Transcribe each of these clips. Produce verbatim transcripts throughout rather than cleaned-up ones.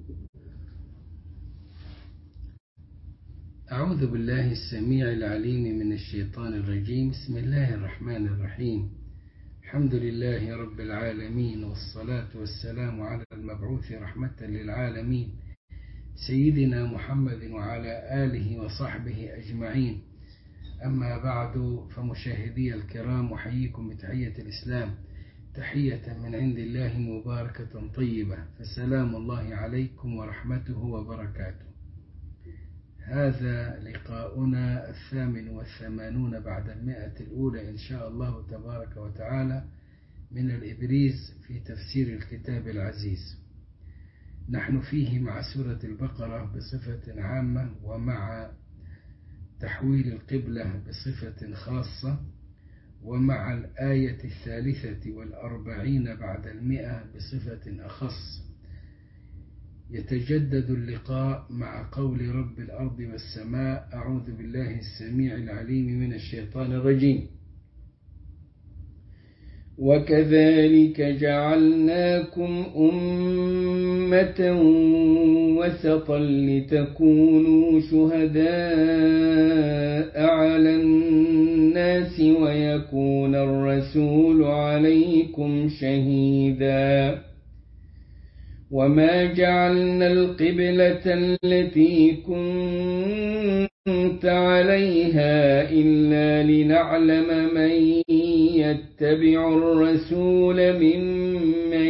أعوذ بالله السميع العليم من الشيطان الرجيم. بسم الله الرحمن الرحيم. الحمد لله رب العالمين، والصلاة والسلام على المبعوث رحمة للعالمين سيدنا محمد وعلى آله وصحبه أجمعين. أما بعد، فمشاهدي الكرام، أحييكم بتحية الإسلام، تحية من عند الله مباركة طيبة، فسلام الله عليكم ورحمته وبركاته. هذا لقاؤنا الثامن والثمانون بعد المئة الأولى إن شاء الله تبارك وتعالى من الإبريز في تفسير الكتاب العزيز. نحن فيه مع سورة البقرة بصفة عامة، ومع تحويل القبلة بصفة خاصة، ومع الآية الثالثة والأربعين بعد المئة بصفة أخص. يتجدد اللقاء مع قول رب الأرض والسماء: أعوذ بالله السميع العليم من الشيطان الرجيم. وكذلك جعلناكم أمة وسطا لتكونوا شهداء على الناس ويكون الرسول عليكم شهيدا. وما جعلنا القبلة التي كنت عليها إلا لنعلم من يتبع الرسول ممن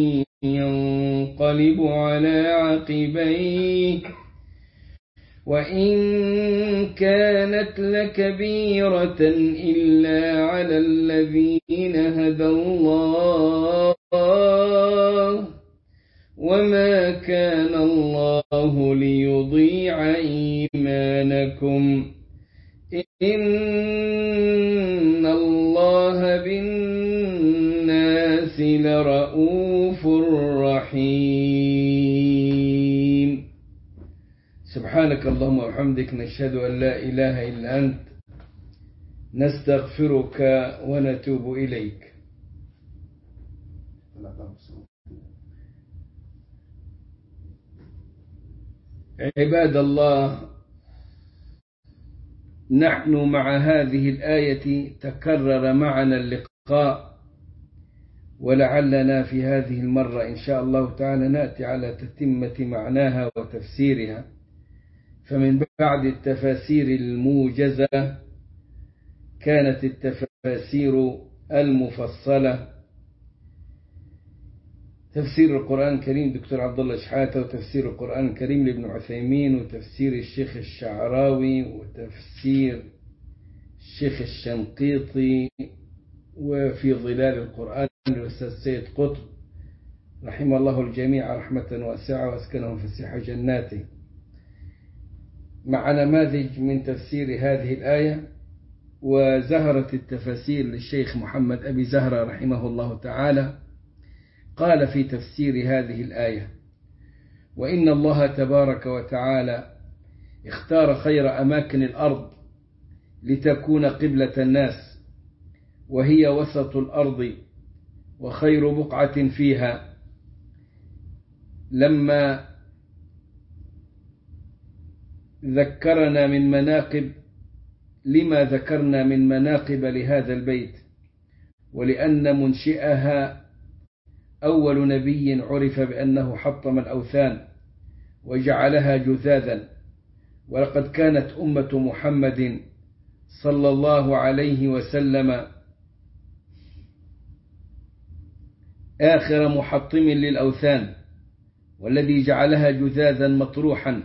ينقلب على عقبيه، وإن كانت لكبيرة إلا على الذين هدى الله، وما كان الله ليضيع إيمانكم، إن الله بالناس لرؤوف رحيم. سبحانك اللهم وبحمدك، نشهد أن لا إله إلا أنت، نستغفرك ونتوب إليك. عباد الله، نحن مع هذه الآية تكرر معنا اللقاء، ولعلنا في هذه المرة إن شاء الله تعالى نأتي على تتمة معناها وتفسيرها. فمن بعد التفاسير الموجزة كانت التفاسير المفصلة، تفسير القرآن الكريم دكتور عبد الله شحاتة، وتفسير القرآن الكريم لابن عثيمين، وتفسير الشيخ الشعراوي، وتفسير الشيخ الشنقيطي، وفي ظلال القرآن للأستاذ سيد قطب رحمه الله الجميع رحمة واسعة واسكنهم فسيح جناته، مع نماذج من تفسير هذه الآية. وزهرة التفاسير للشيخ محمد أبي زهرة رحمه الله تعالى قال في تفسير هذه الآية: وإن الله تبارك وتعالى اختار خير أماكن الأرض لتكون قبلة الناس، وهي وسط الأرض وخير بقعة فيها، لما ذكرنا من مناقب لما ذكرنا من مناقب لهذا البيت، ولأن منشئها أول نبي عرف بأنه حطم الأوثان وجعلها جثاذا، ولقد كانت أمة محمد صلى الله عليه وسلم آخر محطم للأوثان، والذي جعلها جثاذا مطروحا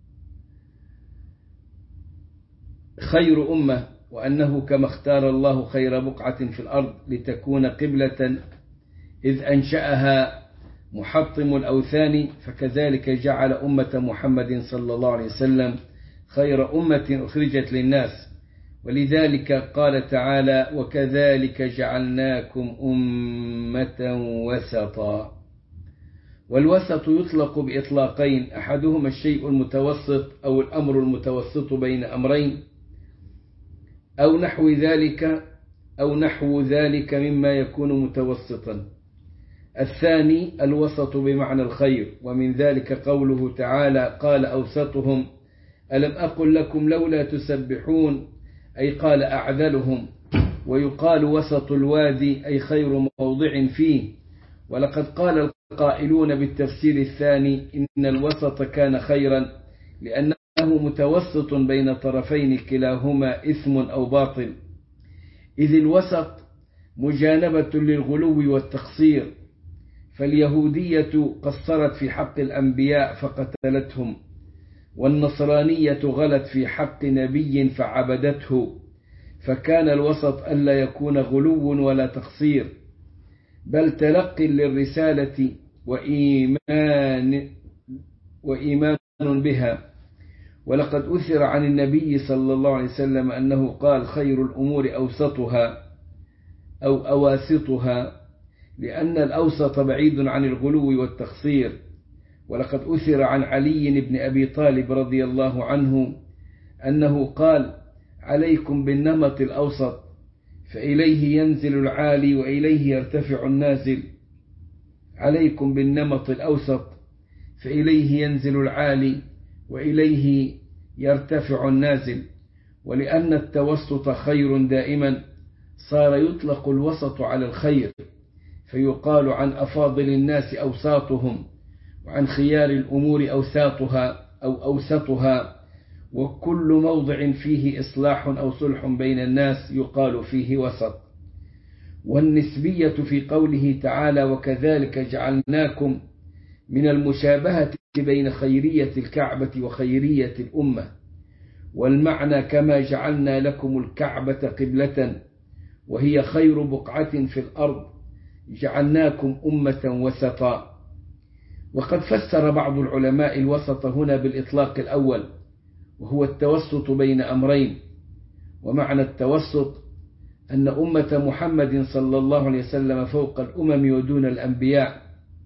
خير أمة، وأنه كما اختار الله خير بقعة في الأرض لتكون قبلة إذ أنشأها محطم الأوثان، فكذلك جعل أمة محمد صلى الله عليه وسلم خير أمة أخرجت للناس. ولذلك قال تعالى: وكذلك جعلناكم أمة وسطا. والوسط يطلق بإطلاقين: أحدهما الشيء المتوسط أو الأمر المتوسط بين أمرين، أو نحو ذلك أو نحو ذلك مما يكون متوسطا. الثاني الوسط بمعنى الخير، ومن ذلك قوله تعالى: قال أوسطهم ألم أقل لكم لولا تسبحون، أي قال أعذلهم. ويقال وسط الوادي أي خير موضع فيه. ولقد قال القائلون بالتفسير الثاني إن الوسط كان خيرا لأنه متوسط بين طرفين كلاهما إثم أو باطل، إذ الوسط مجانبة للغلو والتقصير، فاليهودية قصرت في حق الأنبياء فقتلتهم، والنصرانية غلت في حق نبي فعبدته، فكان الوسط ألا يكون غلو ولا تقصير، بل تلقي للرسالة وإيمان, وإيمان بها. ولقد أثر عن النبي صلى الله عليه وسلم أنه قال: خير الأمور أوسطها أو أواسطها، لأن الأوسط بعيد عن الغلو والتقصير. ولقد أثر عن علي بن أبي طالب رضي الله عنه أنه قال: عليكم بالنمط الأوسط، فإليه ينزل العالي وإليه يرتفع النازل. عليكم بالنمط الأوسط، فإليه ينزل العالي وإليه يرتفع النازل. ولأن التوسط خير دائما صار يطلق الوسط على الخير، فيقال عن أفاضل الناس أوساطهم، وعن خيار الأمور أوساطها أو أوسطها. وكل موضع فيه إصلاح أو صلح بين الناس يقال فيه وسط. والنسبية في قوله تعالى: وكذلك جعلناكم، من المشابهة بين خيرية الكعبة وخيرية الأمة، والمعنى كما جعلنا لكم الكعبة قبلة وهي خير بقعة في الأرض جعلناكم أمة وسطا. وقد فسر بعض العلماء الوسط هنا بالإطلاق الأول، وهو التوسط بين أمرين. ومعنى التوسط أن أمة محمد صلى الله عليه وسلم فوق الأمم ودون الأنبياء،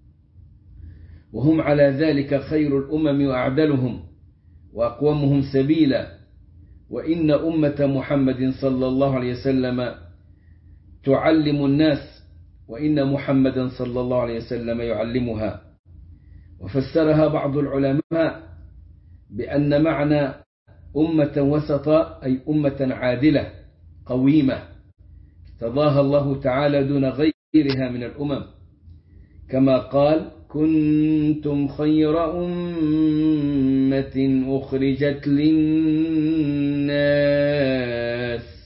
وهم على ذلك خير الأمم وأعدلهم وأقومهم سبيلا. وإن أمة محمد صلى الله عليه وسلم تعلم الناس، وإن محمدا صلى الله عليه وسلم يعلمها. وفسرها بعض العلماء بأن معنى أمة وسطا أي أمة عادلة قويمة تضاهى الله تعالى دون غيرها من الأمم، كما قال: كنتم خير أمة أخرجت للناس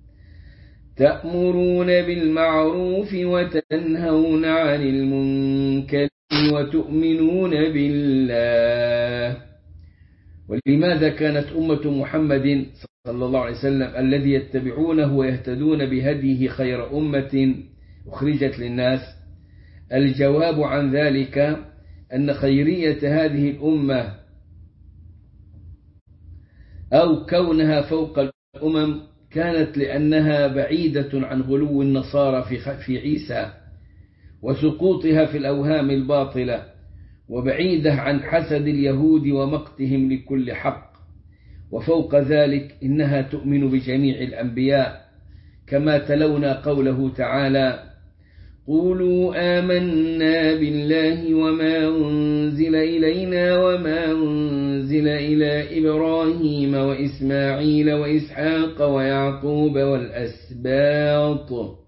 تأمرون بالمعروف وتنهون عن المنكر وتؤمنون بالله. ولماذا كانت أمة محمد صلى الله عليه وسلم الذي يتبعونه ويهتدون بهديه خير أمة أخرجت للناس؟ الجواب عن ذلك أن خيرية هذه الأمة أو كونها فوق الأمم كانت لأنها بعيدة عن غلو النصارى في عيسى وسقوطها في الأوهام الباطلة، وبعيدة عن حسد اليهود ومقتهم لكل حق. وفوق ذلك إنها تؤمن بجميع الأنبياء، كما تلونا قوله تعالى: قولوا آمنا بالله وما أنزل إلينا وما أنزل إلى إبراهيم وإسماعيل وإسحاق ويعقوب والأسباط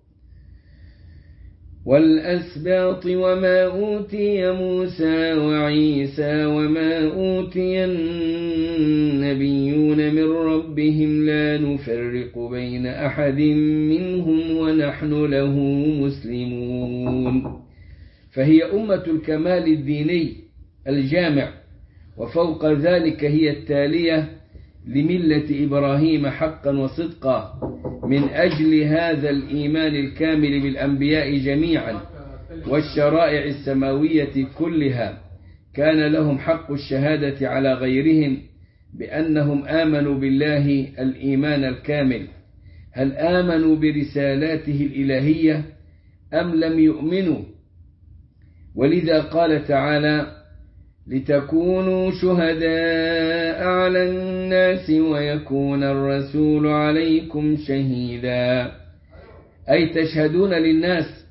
والأسباط وما أوتي موسى وعيسى وما أوتي النبيون من ربهم لا نفرق بين أحد منهم ونحن له مسلمون. فهي أمة الكمال الديني الجامع، وفوق ذلك هي التالية لملة إبراهيم حقا وصدقا، من أجل هذا الإيمان الكامل بالأنبياء جميعا والشرائع السماوية كلها كان لهم حق الشهادة على غيرهم بأنهم آمنوا بالله الإيمان الكامل. هل آمنوا برسالاته الإلهية أم لم يؤمنوا؟ ولذا قال تعالى: لتكونوا شهداء على الناس ويكون الرسول عليكم شهيدا، أي تشهدون للناس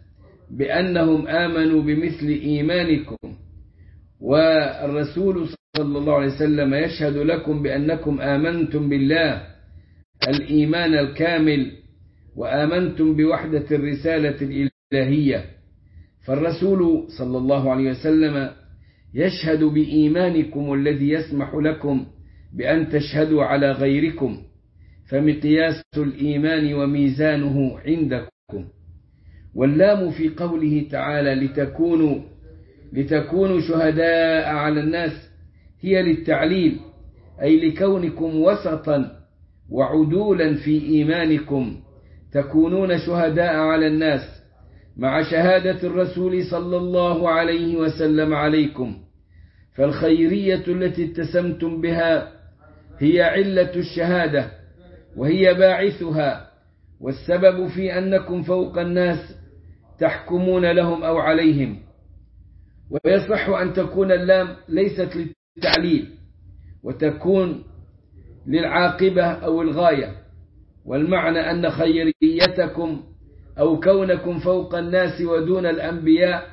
بأنهم آمنوا بمثل إيمانكم، والرسول صلى الله عليه وسلم يشهد لكم بأنكم آمنتم بالله الإيمان الكامل وآمنتم بوحدة الرسالة الإلهية. فالرسول صلى الله عليه وسلم يشهد بإيمانكم الذي يسمح لكم بأن تشهدوا على غيركم، فمقياس الإيمان وميزانه عندكم. واللام في قوله تعالى لتكونوا لتكونوا شهداء على الناس هي للتعليل، أي لكونكم وسطا وعدولا في إيمانكم تكونون شهداء على الناس مع شهادة الرسول صلى الله عليه وسلم عليكم. فالخيرية التي اتسمتم بها هي علة الشهادة وهي باعثها، والسبب في أنكم فوق الناس تحكمون لهم أو عليهم. ويصح أن تكون اللام ليست للتعليل وتكون للعاقبة أو الغاية، والمعنى أن خيريتكم أو كونكم فوق الناس ودون الأنبياء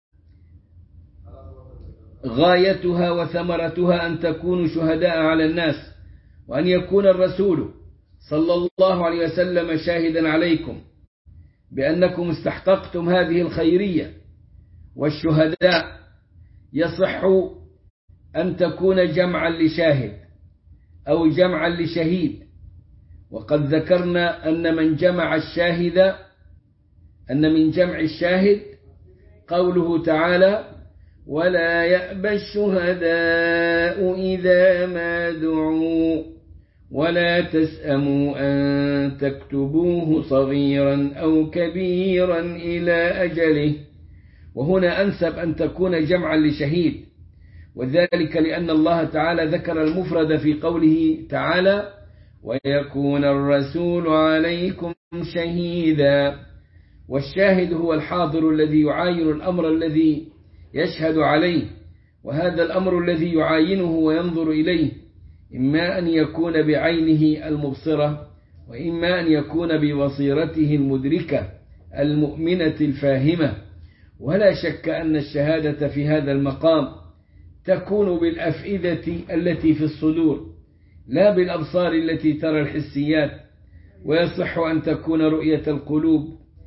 غايتها وثمرتها أن تكونوا شهداء على الناس، وأن يكون الرسول صلى الله عليه وسلم شاهدا عليكم بأنكم استحققتم هذه الخيرية. والشهداء يصح أن تكون جمعا لشاهد أو جمعا لشهيد، وقد ذكرنا أن من جمع الشاهد أن من جمع الشاهد قوله تعالى ولا يأبى الشهداء إذا ما دعوا ولا تسأموا أن تكتبوه صغيرا أو كبيرا إلى أجله. وهنا أنسب أن تكون جمعا لشهيد، وذلك لأن الله تعالى ذكر المفرد في قوله تعالى ويكون الرسول عليكم شهيدا، والشاهد هو الحاضر الذي يعاين الأمر الذي يشهد عليه، وهذا الأمر الذي يعاينه وينظر إليه إما أن يكون بعينه المبصرة وإما أن يكون ببصيرته المدركة المؤمنة الفاهمة. ولا شك أن الشهادة في هذا المقام تكون بالأفئدة التي في الصدور لا بالأبصار التي ترى الحسيات، ويصح أن تكون رؤية القلوب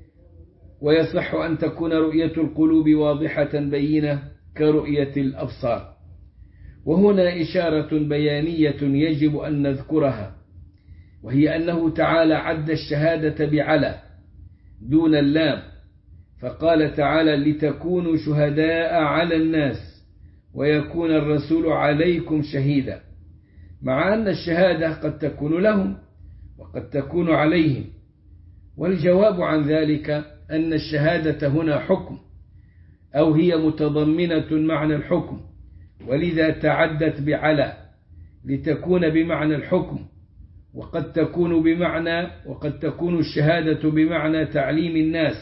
ويصح أن تكون رؤية القلوب واضحة بينة كرؤية الأبصار. وهنا إشارة بيانية يجب أن نذكرها، وهي أنه تعالى عد الشهادة بعلى دون اللام، فقال تعالى لتكونوا شهداء على الناس ويكون الرسول عليكم شهيدا، مع أن الشهادة قد تكون لهم وقد تكون عليهم. والجواب عن ذلك أن الشهادة هنا حكم، أو هي متضمنة معنى الحكم، ولذا تعدت بعلى لتكون بمعنى الحكم، وقد تكون بمعنى وقد تكون الشهادة بمعنى تعليم الناس،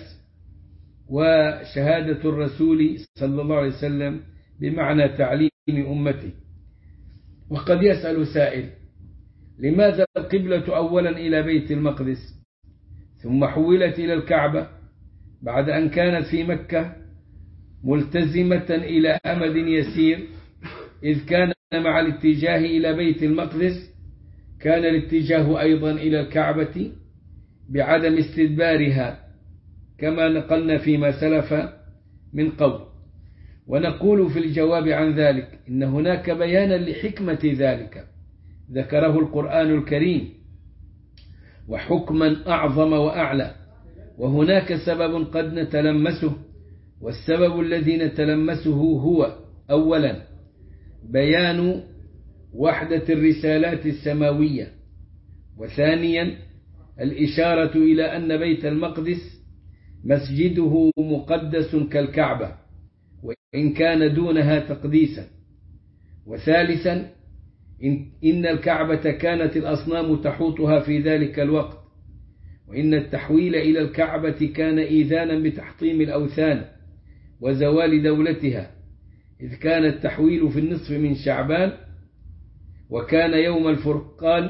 وشهادة الرسول صلى الله عليه وسلم بمعنى تعليم أمته. وقد يسأل سائل لماذا القبلة أولا إلى بيت المقدس ثم حولت إلى الكعبة بعد أن كانت في مكة ملتزمة إلى أمد يسير، إذ كان مع الاتجاه إلى بيت المقدس كان الاتجاه أيضا إلى الكعبة بعدم استدبارها كما نقلنا فيما سلف من قبل. ونقول في الجواب عن ذلك إن هناك بيانا لحكمة ذلك ذكره القرآن الكريم، وحكما أعظم وأعلى، وهناك سبب قد نتلمسه، والسبب الذي نتلمسه هو أولا بيان وحدة الرسالات السماوية، وثانيا الإشارة إلى أن بيت المقدس مسجده مقدس كالكعبة وإن كان دونها تقديسا، وثالثا إن الكعبة كانت الأصنام تحوطها في ذلك الوقت، وإن التحويل إلى الكعبة كان إيذانا بتحطيم الأوثان وزوال دولتها، إذ كان التحويل في النصف من شعبان، وكان يوم الفرقان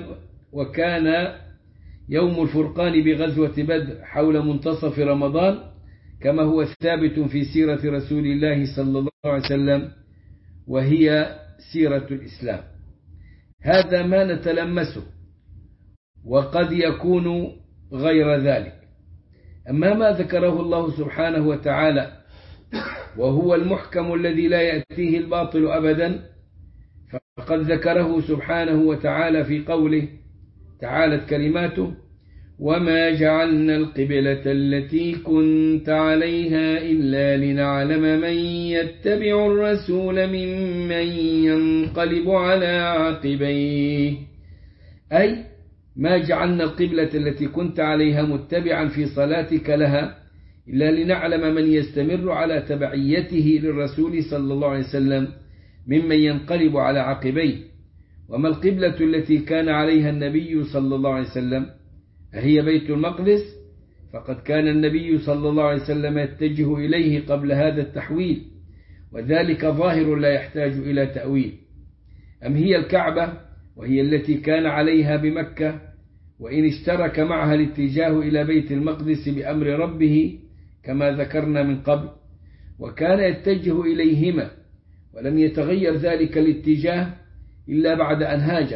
وكان يوم الفرقان بغزوة بدر حول منتصف رمضان، كما هو ثابت في سيرة رسول الله صلى الله عليه وسلم، وهي سيرة الإسلام. هذا ما نتلمسه، وقد يكون غير ذلك. أما ما ذكره الله سبحانه وتعالى وهو المحكم الذي لا يأتيه الباطل أبدا، فقد ذكره سبحانه وتعالى في قوله تعالت كلماته: وما جعلنا القبلة التي كنت عليها إلا لنعلم من يتبع الرسول ممن ينقلب على عقبيه. أي ما جعلنا القبلة التي كنت عليها متبعا في صلاتك لها إلا لنعلم من يستمر على تبعيته للرسول صلى الله عليه وسلم ممن ينقلب على عقبيه. وما القبلة التي كان عليها النبي صلى الله عليه وسلم؟ هي بيت المقدس، فقد كان النبي صلى الله عليه وسلم يتجه إليه قبل هذا التحويل، وذلك ظاهر لا يحتاج إلى تأويل. أم هي الكعبة وهي التي كان عليها بمكة، وإن اشترك معها الاتجاه إلى بيت المقدس بأمر ربه كما ذكرنا من قبل، وكان يتجه إليهما ولم يتغير ذلك الاتجاه إلا بعد أن هاجر.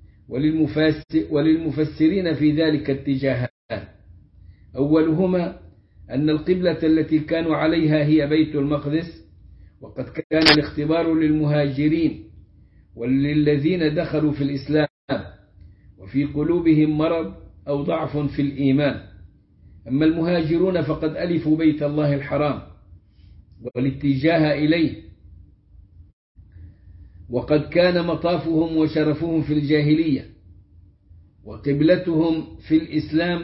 وللمفسرين في ذلك اتجاهان: أولهما أن القبلة التي كانوا عليها هي بيت المقدس، وقد كان الاختبار للمهاجرين وللذين دخلوا في الإسلام وفي قلوبهم مرض أو ضعف في الإيمان. أما المهاجرون فقد ألفوا بيت الله الحرام والاتجاه إليه، وقد كان مطافهم وشرفهم في الجاهلية وقبلتهم في الإسلام.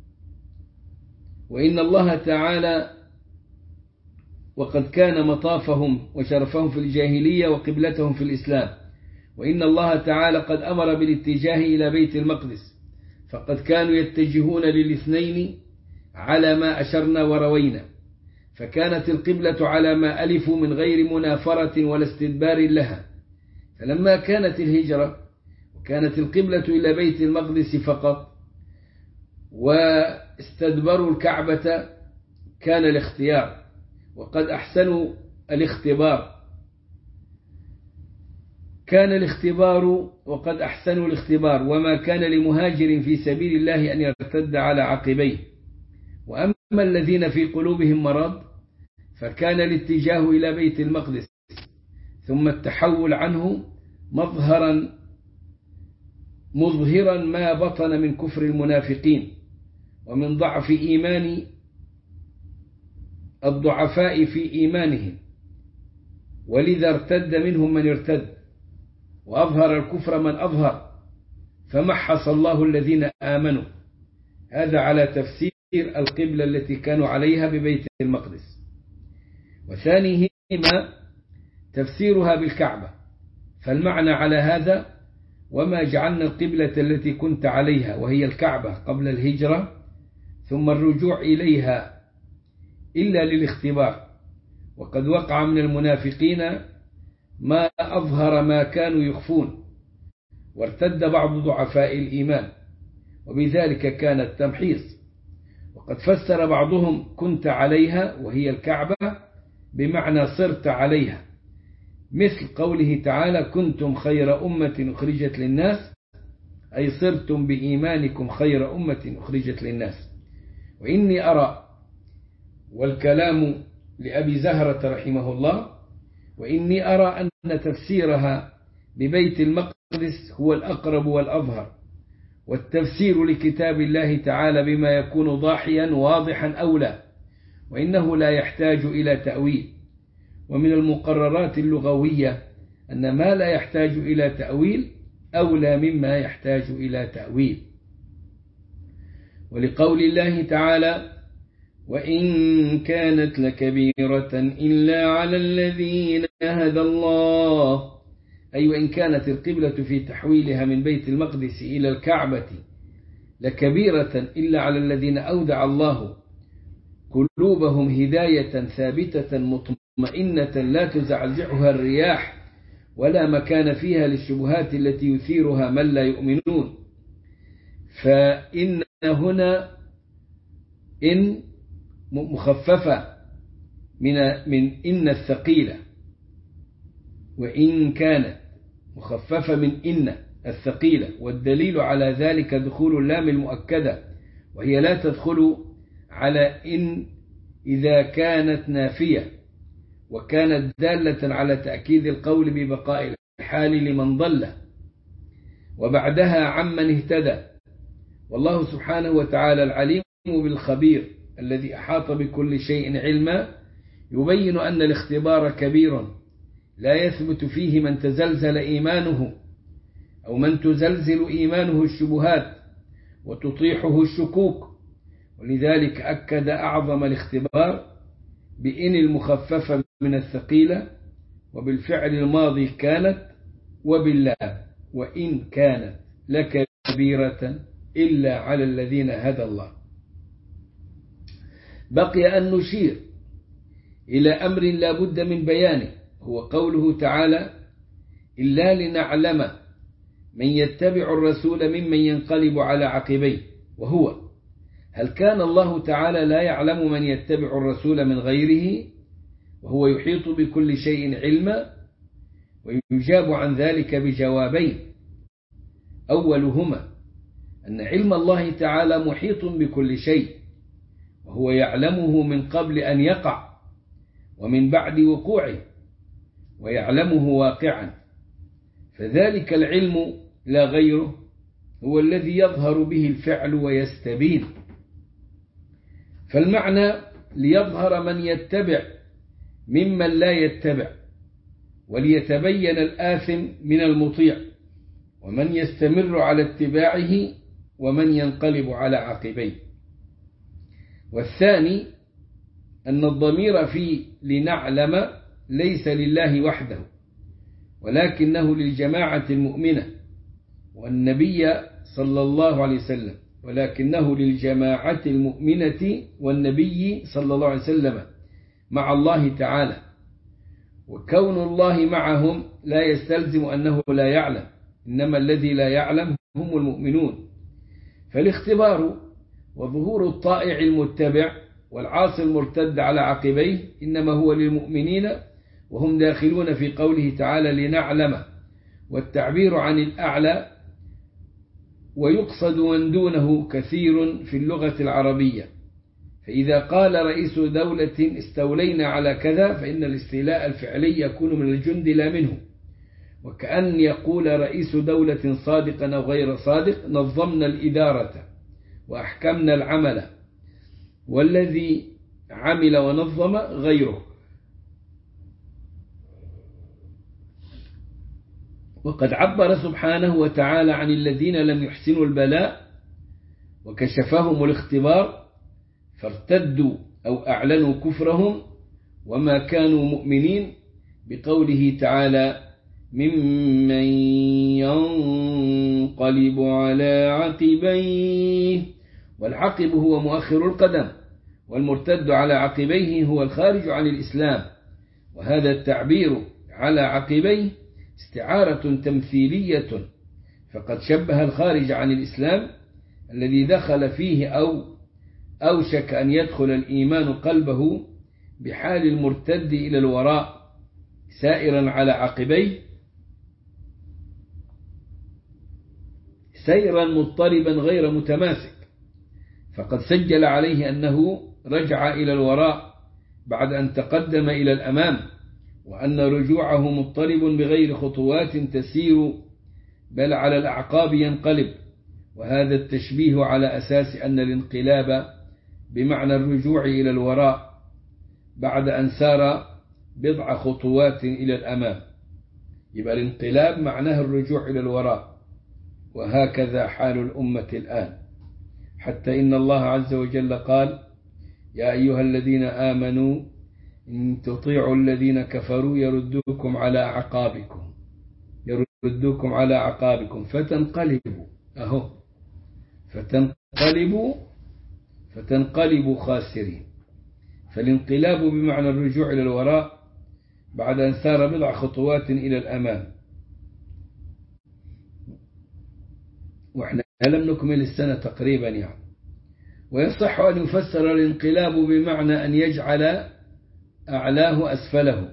وإن الله تعالى وقد كان مطافهم وشرفهم في الجاهلية وقبلتهم في الإسلام، وإن الله تعالى قد أمر بالاتجاه إلى بيت المقدس، فقد كانوا يتجهون للاثنين على ما أشرنا وروينا، فكانت القبلة على ما ألفوا من غير منافرة ولا استدبار لها. فلما كانت الهجرة وكانت القبلة إلى بيت المقدس فقط واستدبروا الكعبة، كان الاختيار وقد أحسنوا الاختبار كان الاختبار وقد أحسنوا الاختبار وما كان لمهاجر في سبيل الله أن يرتد على عقبيه. وأما الذين في قلوبهم مرض فكان الاتجاه إلى بيت المقدس ثم التحول عنه مظهرا مظهرا ما بطن من كفر المنافقين ومن ضعف إيمان الضعفاء في إيمانهم، ولذا ارتد منهم من ارتد وأظهر الكفر من أظهر، فمحص الله الذين آمنوا. هذا على تفسير القبلة التي كانوا عليها ببيت المقدس. وثانيهما تفسيرها بالكعبة، فالمعنى على هذا: وما جعلنا القبلة التي كنت عليها وهي الكعبة قبل الهجرة ثم الرجوع إليها إلا للاختبار. وقد وقع من المنافقين ما أظهر ما كانوا يخفون، وارتد بعض ضعفاء الإيمان، وبذلك كان التمحيص. وقد فسر بعضهم كنت عليها وهي الكعبة بمعنى صرت عليها، مثل قوله تعالى: كنتم خير أمة أخرجت للناس، أي صرتم بإيمانكم خير أمة أخرجت للناس. وإني أرى، والكلام لأبي زهرة رحمه الله، وإني أرى أن تفسيرها ببيت المقدس هو الأقرب والأظهر، والتفسير لكتاب الله تعالى بما يكون ضاحيا واضحا أولى، وإنه لا يحتاج إلى تأويل. ومن المقررات اللغوية أن ما لا يحتاج إلى تأويل أولى مما يحتاج إلى تأويل. ولقول الله تعالى: وإن كانت لكبيرة إلا على الذين هدى الله، أي وإن كانت القبلة في تحويلها من بيت المقدس إلى الكعبة لكبيرة إلا على الذين أودع الله قلوبهم هداية ثابتة مطمئنة لا تزعزعها الرياح ولا مكان فيها للشبهات التي يثيرها من لا يؤمنون. فإن هنا إن مخففة من من إن الثقيلة، وإن كانت مخففة من إن الثقيلة. والدليل على ذلك دخول اللام المؤكدة، وهي لا تدخل على إن إذا كانت نافية، وكانت دالة على تأكيد القول ببقاء الحال لمن ضل، وبعدها عمن اهتدى. والله سبحانه وتعالى العليم بالخبير الذي أحاط بكل شيء علما، يبين أن الاختبار كبير لا يثبت فيه من تزلزل إيمانه أو من تزلزل إيمانه الشبهات وتطيحه الشكوك. ولذلك أكد أعظم الاختبار بإن المخففة من الثقيلة، وبالفعل الماضي كانت، وبالله وإن كانت لكبيرة إلا على الذين هدى الله. بقي أن نشير إلى أمر لا بد من بيانه، هو قوله تعالى: إلا لنعلم من يتبع الرسول ممن ينقلب على عقبيه. وهو هل كان الله تعالى لا يعلم من يتبع الرسول من غيره وهو يحيط بكل شيء علما؟ ويجاب عن ذلك بجوابين: أولهما أن علم الله تعالى محيط بكل شيء، وهو يعلمه من قبل أن يقع ومن بعد وقوعه، ويعلمه واقعا، فذلك العلم لا غيره هو الذي يظهر به الفعل ويستبين. فالمعنى ليظهر من يتبع ممن لا يتبع، وليتبين الآثم من المطيع، ومن يستمر على اتباعه ومن ينقلب على عقبيه. والثاني أن الضمير في لنعلم ليس لله وحده، ولكنه للجماعة المؤمنة والنبي صلى الله عليه وسلم، ولكنه للجماعة المؤمنة والنبي صلى الله عليه وسلم مع الله تعالى. وكون الله معهم لا يستلزم أنه لا يعلم، إنما الذي لا يعلم هم المؤمنون. فالاختبار وظهور الطائع المتبع والعاصي المرتد على عقبيه إنما هو للمؤمنين، وهم داخلون في قوله تعالى لنعلم، والتعبير عن الأعلى ويقصد من دونه كثير في اللغة العربية. فإذا قال رئيس دولة استولينا على كذا، فإن الاستيلاء الفعلي يكون من الجند لا منه، وكأن يقول رئيس دولة صادقا أو غير صادق: نظمنا الإدارة وأحكمنا العمل، والذي عمل ونظم غيره. وقد عبر سبحانه وتعالى عن الذين لم يحسنوا البلاء وكشفهم الاختبار فارتدوا أو أعلنوا كفرهم وما كانوا مؤمنين بقوله تعالى: ممن ينقلب على عقبيه. والعقب هو مؤخر القدم، والمرتد على عقبيه هو الخارج عن الإسلام. وهذا التعبير على عقبيه استعارة تمثيلية، فقد شبه الخارج عن الإسلام الذي دخل فيه أو أوشك أن يدخل الإيمان قلبه بحال المرتد إلى الوراء سائرا على عقبيه، سيرا مضطربا غير متماسك، فقد سجل عليه أنه رجع إلى الوراء بعد أن تقدم إلى الأمام، وأن رجوعه مضطرب بغير خطوات تسير بل على الأعقاب ينقلب. وهذا التشبيه على أساس أن الانقلاب بمعنى الرجوع إلى الوراء بعد أن سار بضع خطوات إلى الأمام، يبقى الانقلاب معناه الرجوع إلى الوراء. وهكذا حال الأمة الآن، حتى إن الله عز وجل قال: يا أيها الذين آمنوا إن تطيعوا الذين كفروا يردوكم على أعقابكم يردوكم على أعقابكم فتنقلبوا أهو فتنقلبوا فتنقلبوا خاسرين. فالانقلاب بمعنى الرجوع إلى الوراء بعد أن سار بضع خطوات إلى الأمام. وإحنا لم نكمل السنة تقريبا يعني. ويصح أن يفسر الانقلاب بمعنى أن يجعل أعلاه أسفله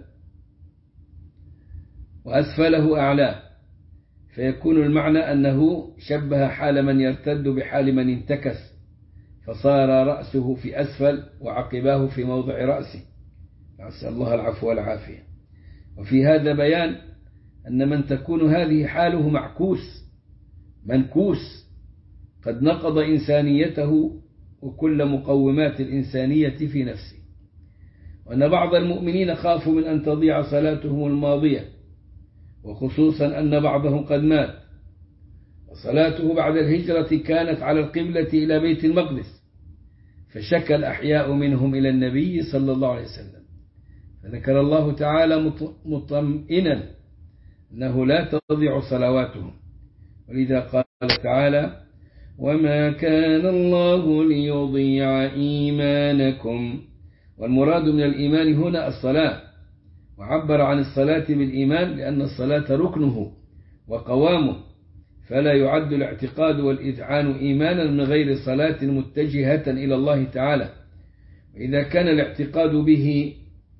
وأسفله أعلاه، فيكون المعنى أنه شبه حال من يرتد بحال من انتكس فصار رأسه في أسفل وعقباه في موضع رأسه، نسأل الله العفو والعافية. وفي هذا بيان أن من تكون هذه حاله معكوس منكوس قد نقض إنسانيته وكل مقومات الإنسانية في نفسه، وأن بعض المؤمنين خافوا من أن تضيع صلاتهم الماضية، وخصوصا أن بعضهم قد مات، وصلاته بعد الهجرة كانت على القبلة إلى بيت المقدس، فشكى الأحياء منهم إلى النبي صلى الله عليه وسلم، فذكر الله تعالى مطمئنا أنه لا تضيع صلواتهم، ولذا قال تعالى: وما كان الله ليضيع إيمانكم. والمراد من الإيمان هنا الصلاة، وعبر عن الصلاة بالإيمان لأن الصلاة ركنه وقوامه، فلا يعد الاعتقاد والإذعان إيمانا من غير صلاة متجهة إلى الله تعالى. وإذا كان الاعتقاد به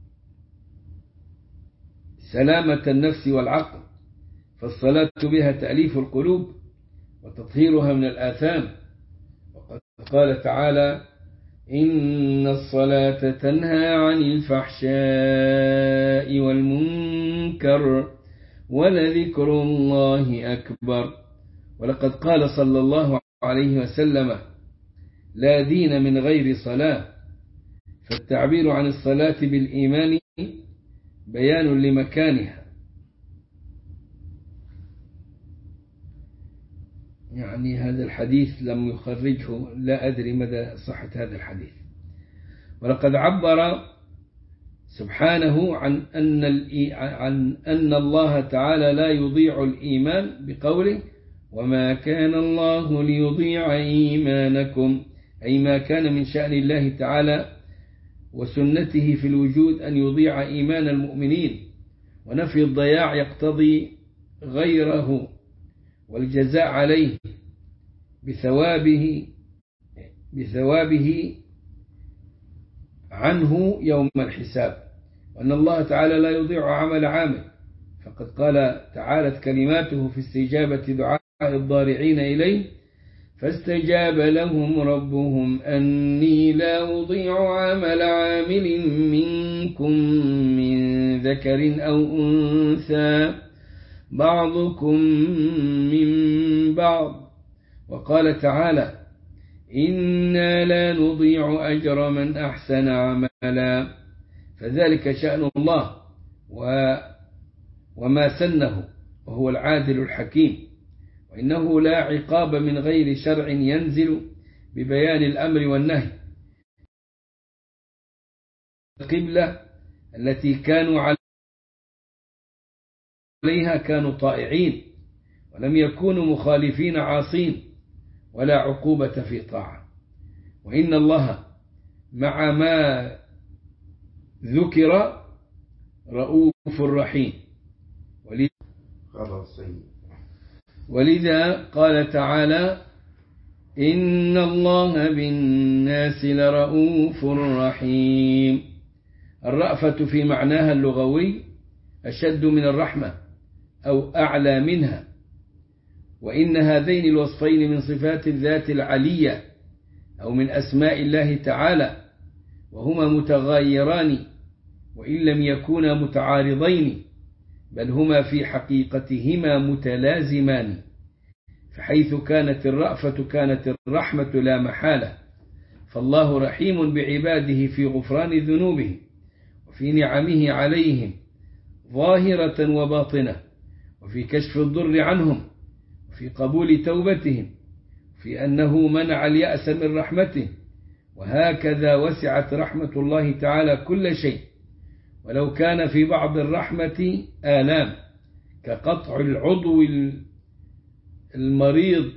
سلامة النفس والعقل، فالصلاة بها تأليف القلوب وتطهيرها من الآثام. وقد قال تعالى: إن الصلاة تنهى عن الفحشاء والمنكر ولذكر الله أكبر. ولقد قال صلى الله عليه وسلم: لا دين من غير صلاة. فالتعبير عن الصلاة بالإيمان بيان لمكانها، يعني هذا الحديث لم يخرجه، لا أدري مدى صحة هذا الحديث. ولقد عبر سبحانه عن أن عن أن الله تعالى لا يضيع الإيمان بقوله: وما كان الله ليضيع إيمانكم، أي ما كان من شأن الله تعالى وسنته في الوجود أن يضيع إيمان المؤمنين، ونفي الضياع يقتضي غيره والجزاء عليه بثوابه بثوابه عنه يوم الحساب، وأن الله تعالى لا يضيع عمل عامل، فقد قال تعالت كلماته في استجابة دعاء الضارعين إليه: فاستجاب لهم ربهم أني لا أضيع عمل عامل منكم من ذكر أو أنثى بعضكم من بعض. وقال تعالى: إنا لا نضيع أجر من أحسن عملا. فذلك شأن الله وما سنه، وهو العادل الحكيم، وإنه لا عقاب من غير شرع ينزل ببيان الأمر والنهي. القبلة التي كانوا عليها كانوا طائعين ولم يكونوا مخالفين عاصين، ولا عقوبة في طاعة. وإن الله مع ما ذكر رؤوف رحيم، ولذا قال تعالى: إن الله بالناس لرؤوف رحيم. الرأفة في معناها اللغوي أشد من الرحمة أو أعلى منها، وإن هذين الوصفين من صفات الذات العلية أو من أسماء الله تعالى، وهما متغايران وإن لم يكونا متعارضين، بل هما في حقيقتهما متلازمان، فحيث كانت الرأفة كانت الرحمة لا محالة. فالله رحيم بعباده في غفران ذنوبهم وفي نعمه عليهم ظاهرة وباطنة، وفي كشف الضر عنهم، وفي قبول توبتهم، في أنه منع اليأس من رحمته. وهكذا وسعت رحمة الله تعالى كل شيء، ولو كان في بعض الرحمة آلام كقطع العضو المريض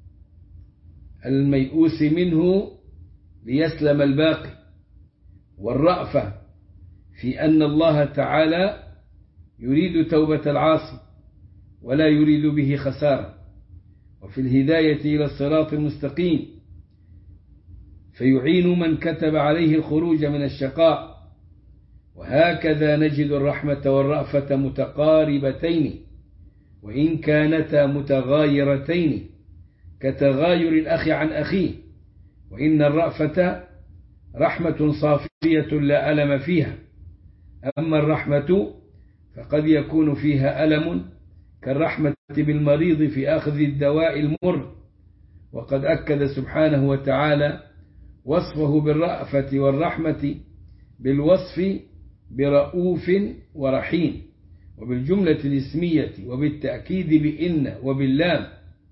الميؤوس منه ليسلم الباقي، والرأفة في أن الله تعالى يريد توبة العاصي ولا يريد به خسارة، وفي الهداية إلى الصراط المستقيم، فيعين من كتب عليه الخروج من الشقاء. وهكذا نجد الرحمة والرأفة متقاربتين وإن كانتا متغايرتين كتغاير الأخ عن أخيه، وإن الرأفة رحمة صافية لا ألم فيها، أما الرحمة فقد يكون فيها ألم كالرحمة بالمريض في أخذ الدواء المر. وقد أكد سبحانه وتعالى وصفه بالرأفة والرحمة بالوصف برؤوف ورحيم، وبالجملة الاسمية وبالتأكيد بإن وباللام.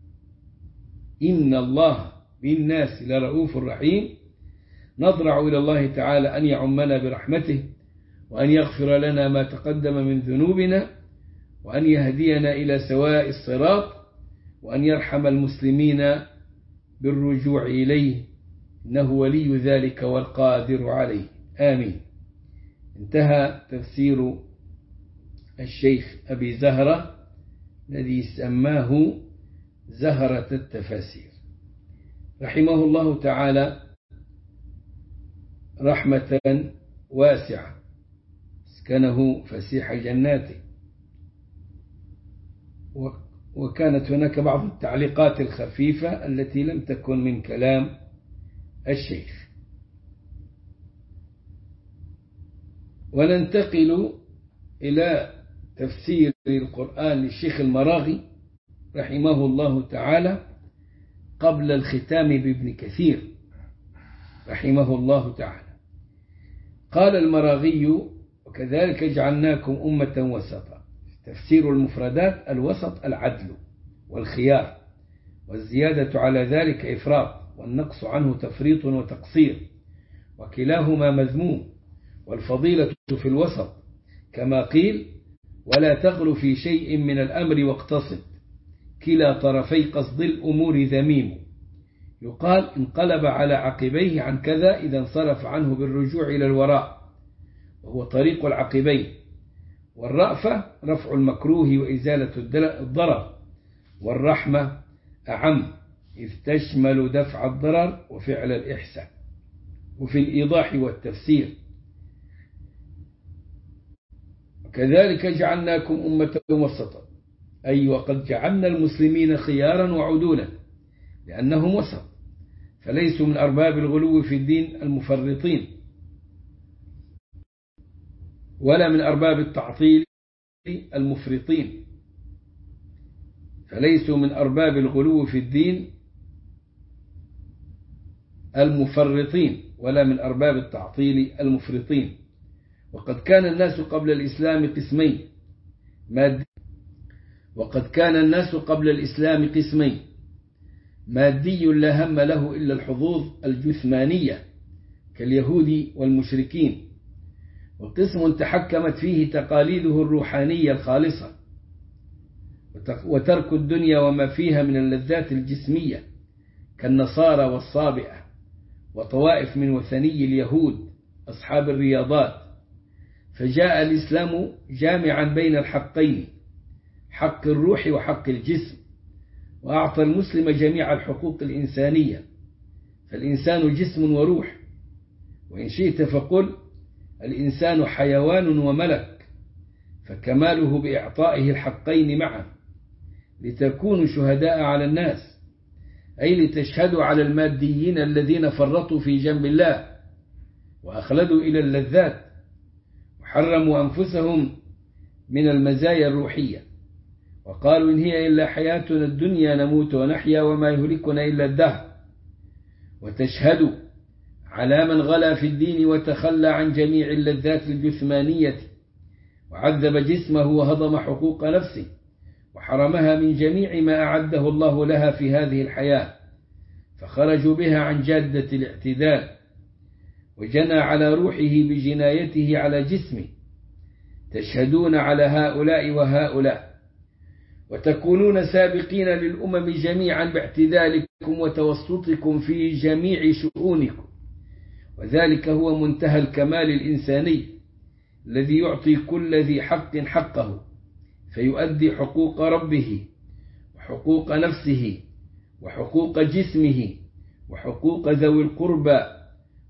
إن الله بالناس لرؤوف رحيم. نضرع إلى الله تعالى أن يعمنا برحمته، وأن يغفر لنا ما تقدم من ذنوبنا، وأن يهدينا إلى سواء الصراط، وأن يرحم المسلمين بالرجوع إليه، إنه ولي ذلك والقادر عليه. آمين. انتهى تفسير الشيخ أبي زهرة الذي سماه زهرة التفاسير رحمه الله تعالى رحمة واسعة، اسكنه فسيح جناته. وكانت هناك بعض التعليقات الخفيفة التي لم تكن من كلام الشيخ. وننتقل إلى تفسير القرآن للشيخ المراغي رحمه الله تعالى قبل الختام بابن كثير رحمه الله تعالى. قال المراغي: وكذلك جعلناكم أمة وسطا. تفسير المفردات: الوسط العدل والخيار، والزيادة على ذلك إفراط، والنقص عنه تفريط وتقصير، وكلاهما مذموم، والفضيلة في الوسط، كما قيل: ولا تغل في شيء من الأمر واقتصد، كلا طرفي قصد الأمور ذميم. يقال: انقلب على عقبيه عن كذا إذا انصرف عنه بالرجوع إلى الوراء، وهو طريق العقبين. والرأفة رفع المكروه وإزالة الضرر. والرحمة أعم، إذ تشمل دفع الضرر وفعل الإحسان. وفي الإيضاح والتفسير: كذلك جعلناكم أمة وسطا، أي وقد جعلنا المسلمين خيارا وعدولا لأنهم وسط، فليسوا من أرباب الغلو في الدين المفرطين، ولا من أرباب التعطيل المفرطين. فليسوا من أرباب الغلو في الدين المفرطين، ولا من أرباب التعطيل المفرطين. وقد كان الناس قبل الإسلام قسمين مادي وقد كان الناس قبل الإسلام قسمين مادي لا هم له إلا الحظوظ الجثمانية كاليهود والمشركين، وقسم تحكمت فيه تقاليده الروحانية الخالصة، وترك الدنيا وما فيها من اللذات الجسمية كالنصارى والصابئة، وطوائف من وثني اليهود أصحاب الرياضات. فجاء الإسلام جامعا بين الحقين، حق الروح وحق الجسم، وأعطى المسلم جميع الحقوق الإنسانية. فالإنسان جسم وروح، وإن شئت فقل الإنسان حيوان وملك، فكماله بإعطائه الحقين معا، لتكونوا شهداء على الناس، أي لتشهدوا على الماديين الذين فرطوا في جنب الله وأخلدوا إلى اللذات وحرموا أنفسهم من المزايا الروحية، وقالوا إن هي إلا حياتنا الدنيا نموت ونحيا وما يهلكنا إلا الدهر. وتشهدوا على من غلا في الدين وتخلى عن جميع اللذات الجثمانية وعذب جسمه وهضم حقوق نفسه وحرمها من جميع ما أعده الله لها في هذه الحياة، فخرجوا بها عن جادة الاعتدال، وجنى على روحه بجنايته على جسمه. تشهدون على هؤلاء وهؤلاء، وتكونون سابقين للأمم جميعا باعتدالكم وتوسطكم في جميع شؤونكم، وذلك هو منتهى الكمال الإنساني الذي يعطي كل ذي حق حقه، فيؤدي حقوق ربه وحقوق نفسه وحقوق جسمه وحقوق ذوي القربى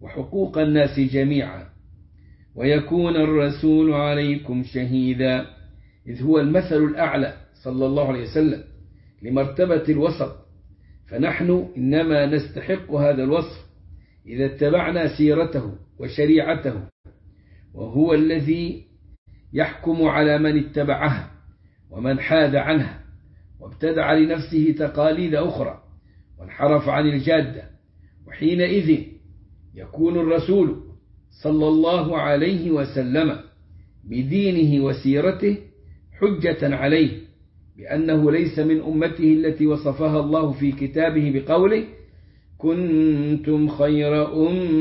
وحقوق الناس جميعا، ويكون الرسول عليكم شهيدا، إذ هو المثل الأعلى صلى الله عليه وسلم لمرتبة الوسط، فنحن إنما نستحق هذا الوصف إذا اتبعنا سيرته وشريعته، وهو الذي يحكم على من اتبعها ومن حاد عنها وابتدع لنفسه تقاليد أخرى وانحرف عن الجادة، وحينئذ يكون الرسول صلى الله عليه وسلم بدينه وسيرته حجة عليه بأنه ليس من أمته التي وصفها الله في كتابه بقوله: كنتم خير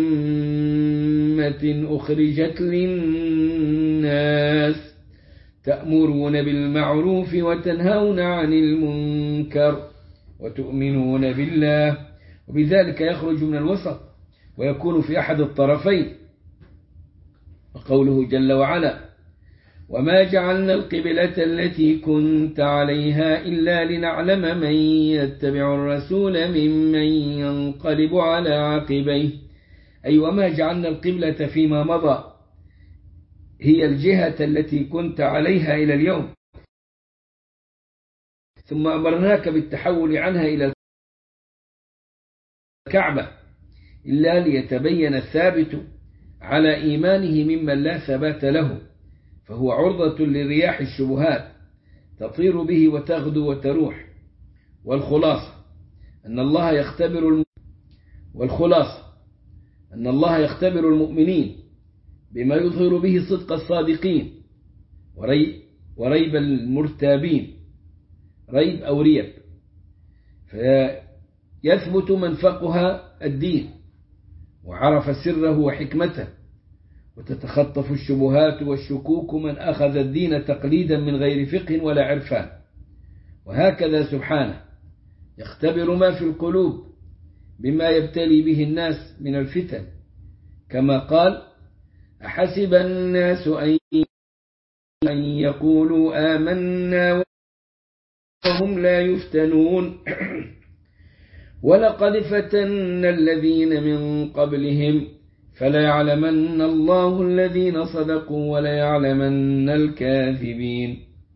أمة أخرجت للناس تأمرون بالمعروف وتنهون عن المنكر وتؤمنون بالله، وبذلك يخرج من الوسط ويكون في أحد الطرفين. وقوله جل وعلا: وما جعلنا القبلة التي كنت عليها إلا لنعلم من يتبع الرسول ممن ينقلب على عقبيه، أي وما جعلنا القبلة فيما مضى هي الجهة التي كنت عليها إلى اليوم، ثم أمرناك بالتحول عنها إلى الكعبة إلا ليتبين الثابت على إيمانه ممن لا ثبات له، فهو عرضة لرياح الشبهات تطير به وتغدو وتروح. والخلاصة أن الله يختبر الم... والخلاصة أن الله يختبر المؤمنين بما يظهر به صدق الصادقين وريب, وريب المرتابين، ريب أو ريب، فيثبت من فقه الدين وعرف سره وحكمته، وتتخطف الشبهات والشكوك من أخذ الدين تقليدا من غير فقه ولا عرفان. وهكذا سبحانه يختبر ما في القلوب بما يبتلي به الناس من الفتن، كما قال: أحسب الناس أن يقولوا آمنا وهم لا يفتنون ولقد فتنا الذين من قبلهم فلا يعلمن الله الذين صدقوا ولا يعلمن الكاذبين.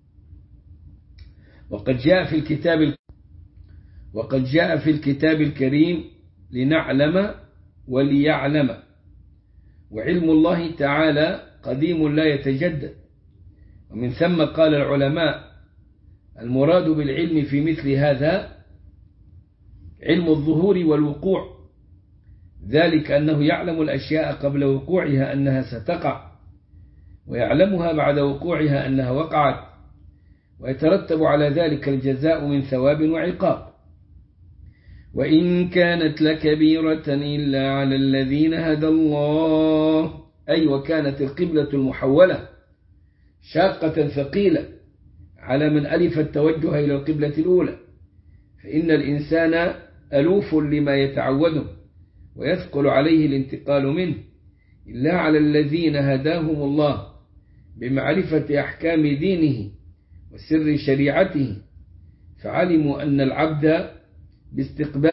وقد جاء في الكتاب وقد جاء في الكتاب الكريم لنعلم وليعلم، وعلم الله تعالى قديم لا يتجدد، ومن ثم قال العلماء: المراد بالعلم في مثل هذا علم الظهور والوقوع، ذلك أنه يعلم الأشياء قبل وقوعها أنها ستقع، ويعلمها بعد وقوعها أنها وقعت، ويترتب على ذلك الجزاء من ثواب وعقاب. وإن كانت لكبيرة إلا على الذين هدى الله، أي وكانت القبلة المحولة شاقة ثقيلة على من ألف التوجه إلى القبلة الأولى، فإن الإنسان ألوف لما يتعوده ويثقل عليه الانتقال منه، إلا على الذين هداهم الله بمعرفة أحكام دينه وسر شريعته، فعلموا أن العبد باستقبال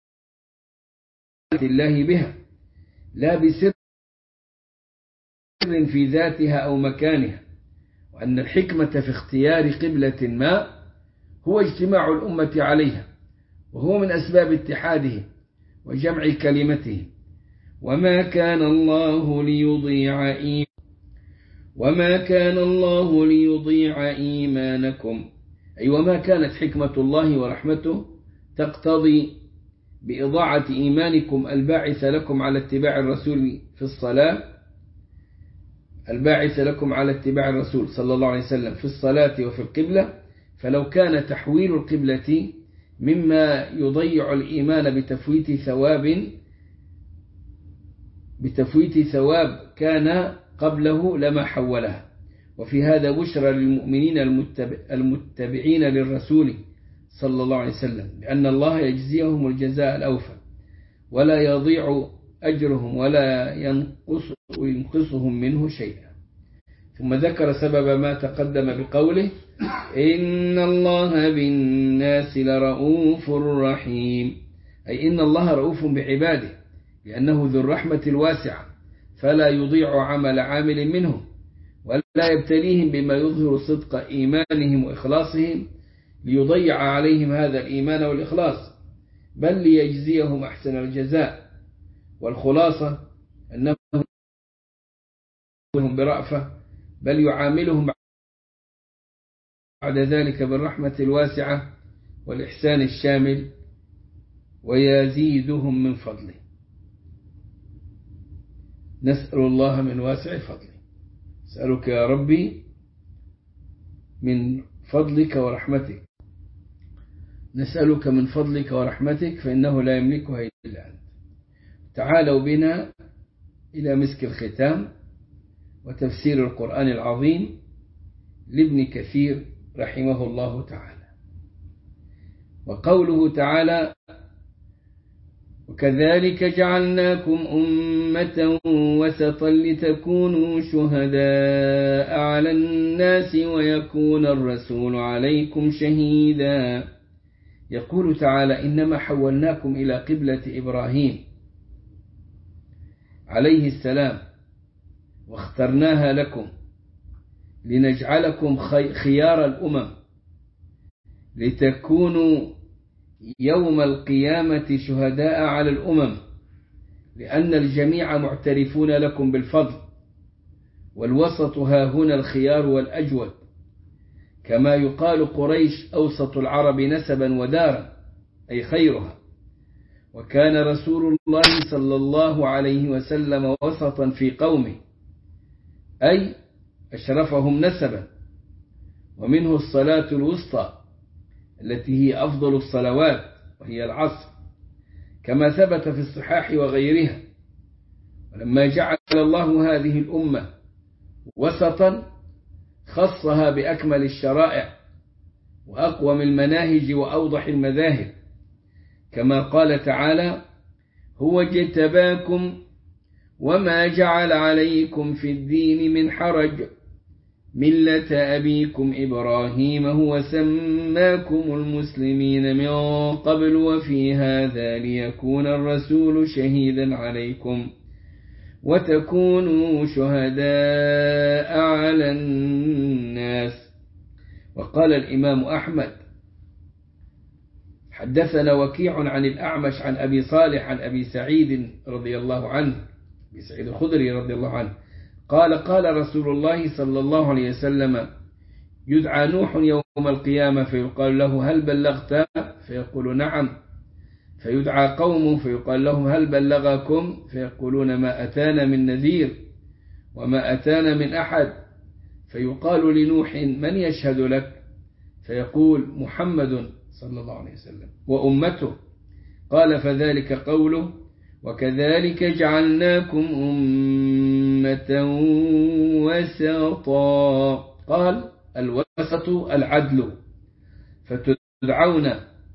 الله بها لا بسر في ذاتها أو مكانها، وأن الحكمة في اختيار قبلة ما هو اجتماع الأمة عليها، وهو من أسباب اتحاده وجمع كلمته. وما كان الله ليضيع إيمانكم وما كان الله ليضيع إيمانكم أي وما كانت حكمة الله ورحمته تقتضي بإضاعة إيمانكم الباعث لكم على اتباع الرسول في الصلاة الباعث لكم على اتباع الرسول صلى الله عليه وسلم في الصلاة وفي القبلة، فلو كان تحويل القبلة مما يضيع الإيمان بتفويت ثواب بتفويت ثواب كان قبله لما حولها. وفي هذا بشرى للمؤمنين المتبعين للرسول صلى الله عليه وسلم بأن الله يجزيهم الجزاء الأوفى ولا يضيع أجرهم ولا ينقص وينقصهم منه شيئا. ثم ذكر سبب ما تقدم بقوله: إن الله بالناس لرؤوف رحيم، أي إن الله رؤوف بعباده لأنه ذو الرحمة الواسعة، فلا يضيع عمل عامل منهم، ولا يبتليهم بما يظهر صدق إيمانهم وإخلاصهم ليضيع عليهم هذا الإيمان والإخلاص، بل ليجزيهم أحسن الجزاء. والخلاصة أنه برأفة، بل يعاملهم بعد ذلك بالرحمة الواسعة والإحسان الشامل، ويزيدهم من فضله. نسأل الله من واسع فضله. أسألك يا ربي من فضلك ورحمتك، نسألك من فضلك ورحمتك، فإنه لا يملكها إلا أنت. تعالوا بنا إلى مسك الختام وتفسير القرآن العظيم لابن كثير رحمه الله تعالى. وقوله تعالى: وكذلك جعلناكم أمة وسطا لتكونوا شهداء على الناس ويكون الرسول عليكم شهيدا. يقول تعالى: إنما حولناكم إلى قبلة إبراهيم عليه السلام واخترناها لكم لنجعلكم خيار الأمم، لتكونوا يوم القيامة شهداء على الأمم، لأن الجميع معترفون لكم بالفضل، والوسط ها هنا الخيار والأجود، كما يقال قريش أوسط العرب نسبا ودارا، أي خيرها. وكان رسول الله صلى الله عليه وسلم وسطا في قومه، أي أشرفهم نسبا، ومنه الصلاة الوسطى التي هي أفضل الصلوات وهي العصر، كما ثبت في الصحاح وغيرها. ولما جعل الله هذه الأمة وسطا خصها بأكمل الشرائع وأقوم المناهج وأوضح المذاهب، كما قال تعالى: هو اجتباكم وما جعل عليكم في الدين من حرج ملة أبيكم إبراهيم هو سماكم المسلمين من قبل وفي هذا ليكون الرسول شهيدا عليكم وتكونوا شهداء على الناس. وقال الإمام أحمد: حدثنا وكيع عن الأعمش عن أبي صالح عن أبي سعيد رضي الله عنه، أبي سعيد الخدري رضي الله عنه قال: قال رسول الله صلى الله عليه وسلم: يدعى نوح يوم القيامة فيقال له: هل بلغت؟ فيقول: نعم. فيدعى قومه فيقال لهم: هل بلغكم؟ فيقولون: ما أتانا من نذير وما أتانا من أحد. فيقال لنوح: من يشهد لك؟ فيقول: محمد صلى الله عليه وسلم وأمته. قال: فذلك قوله: وكذلك جعلناكم أمة وسطا. قال: الوسط العدل، فتدعون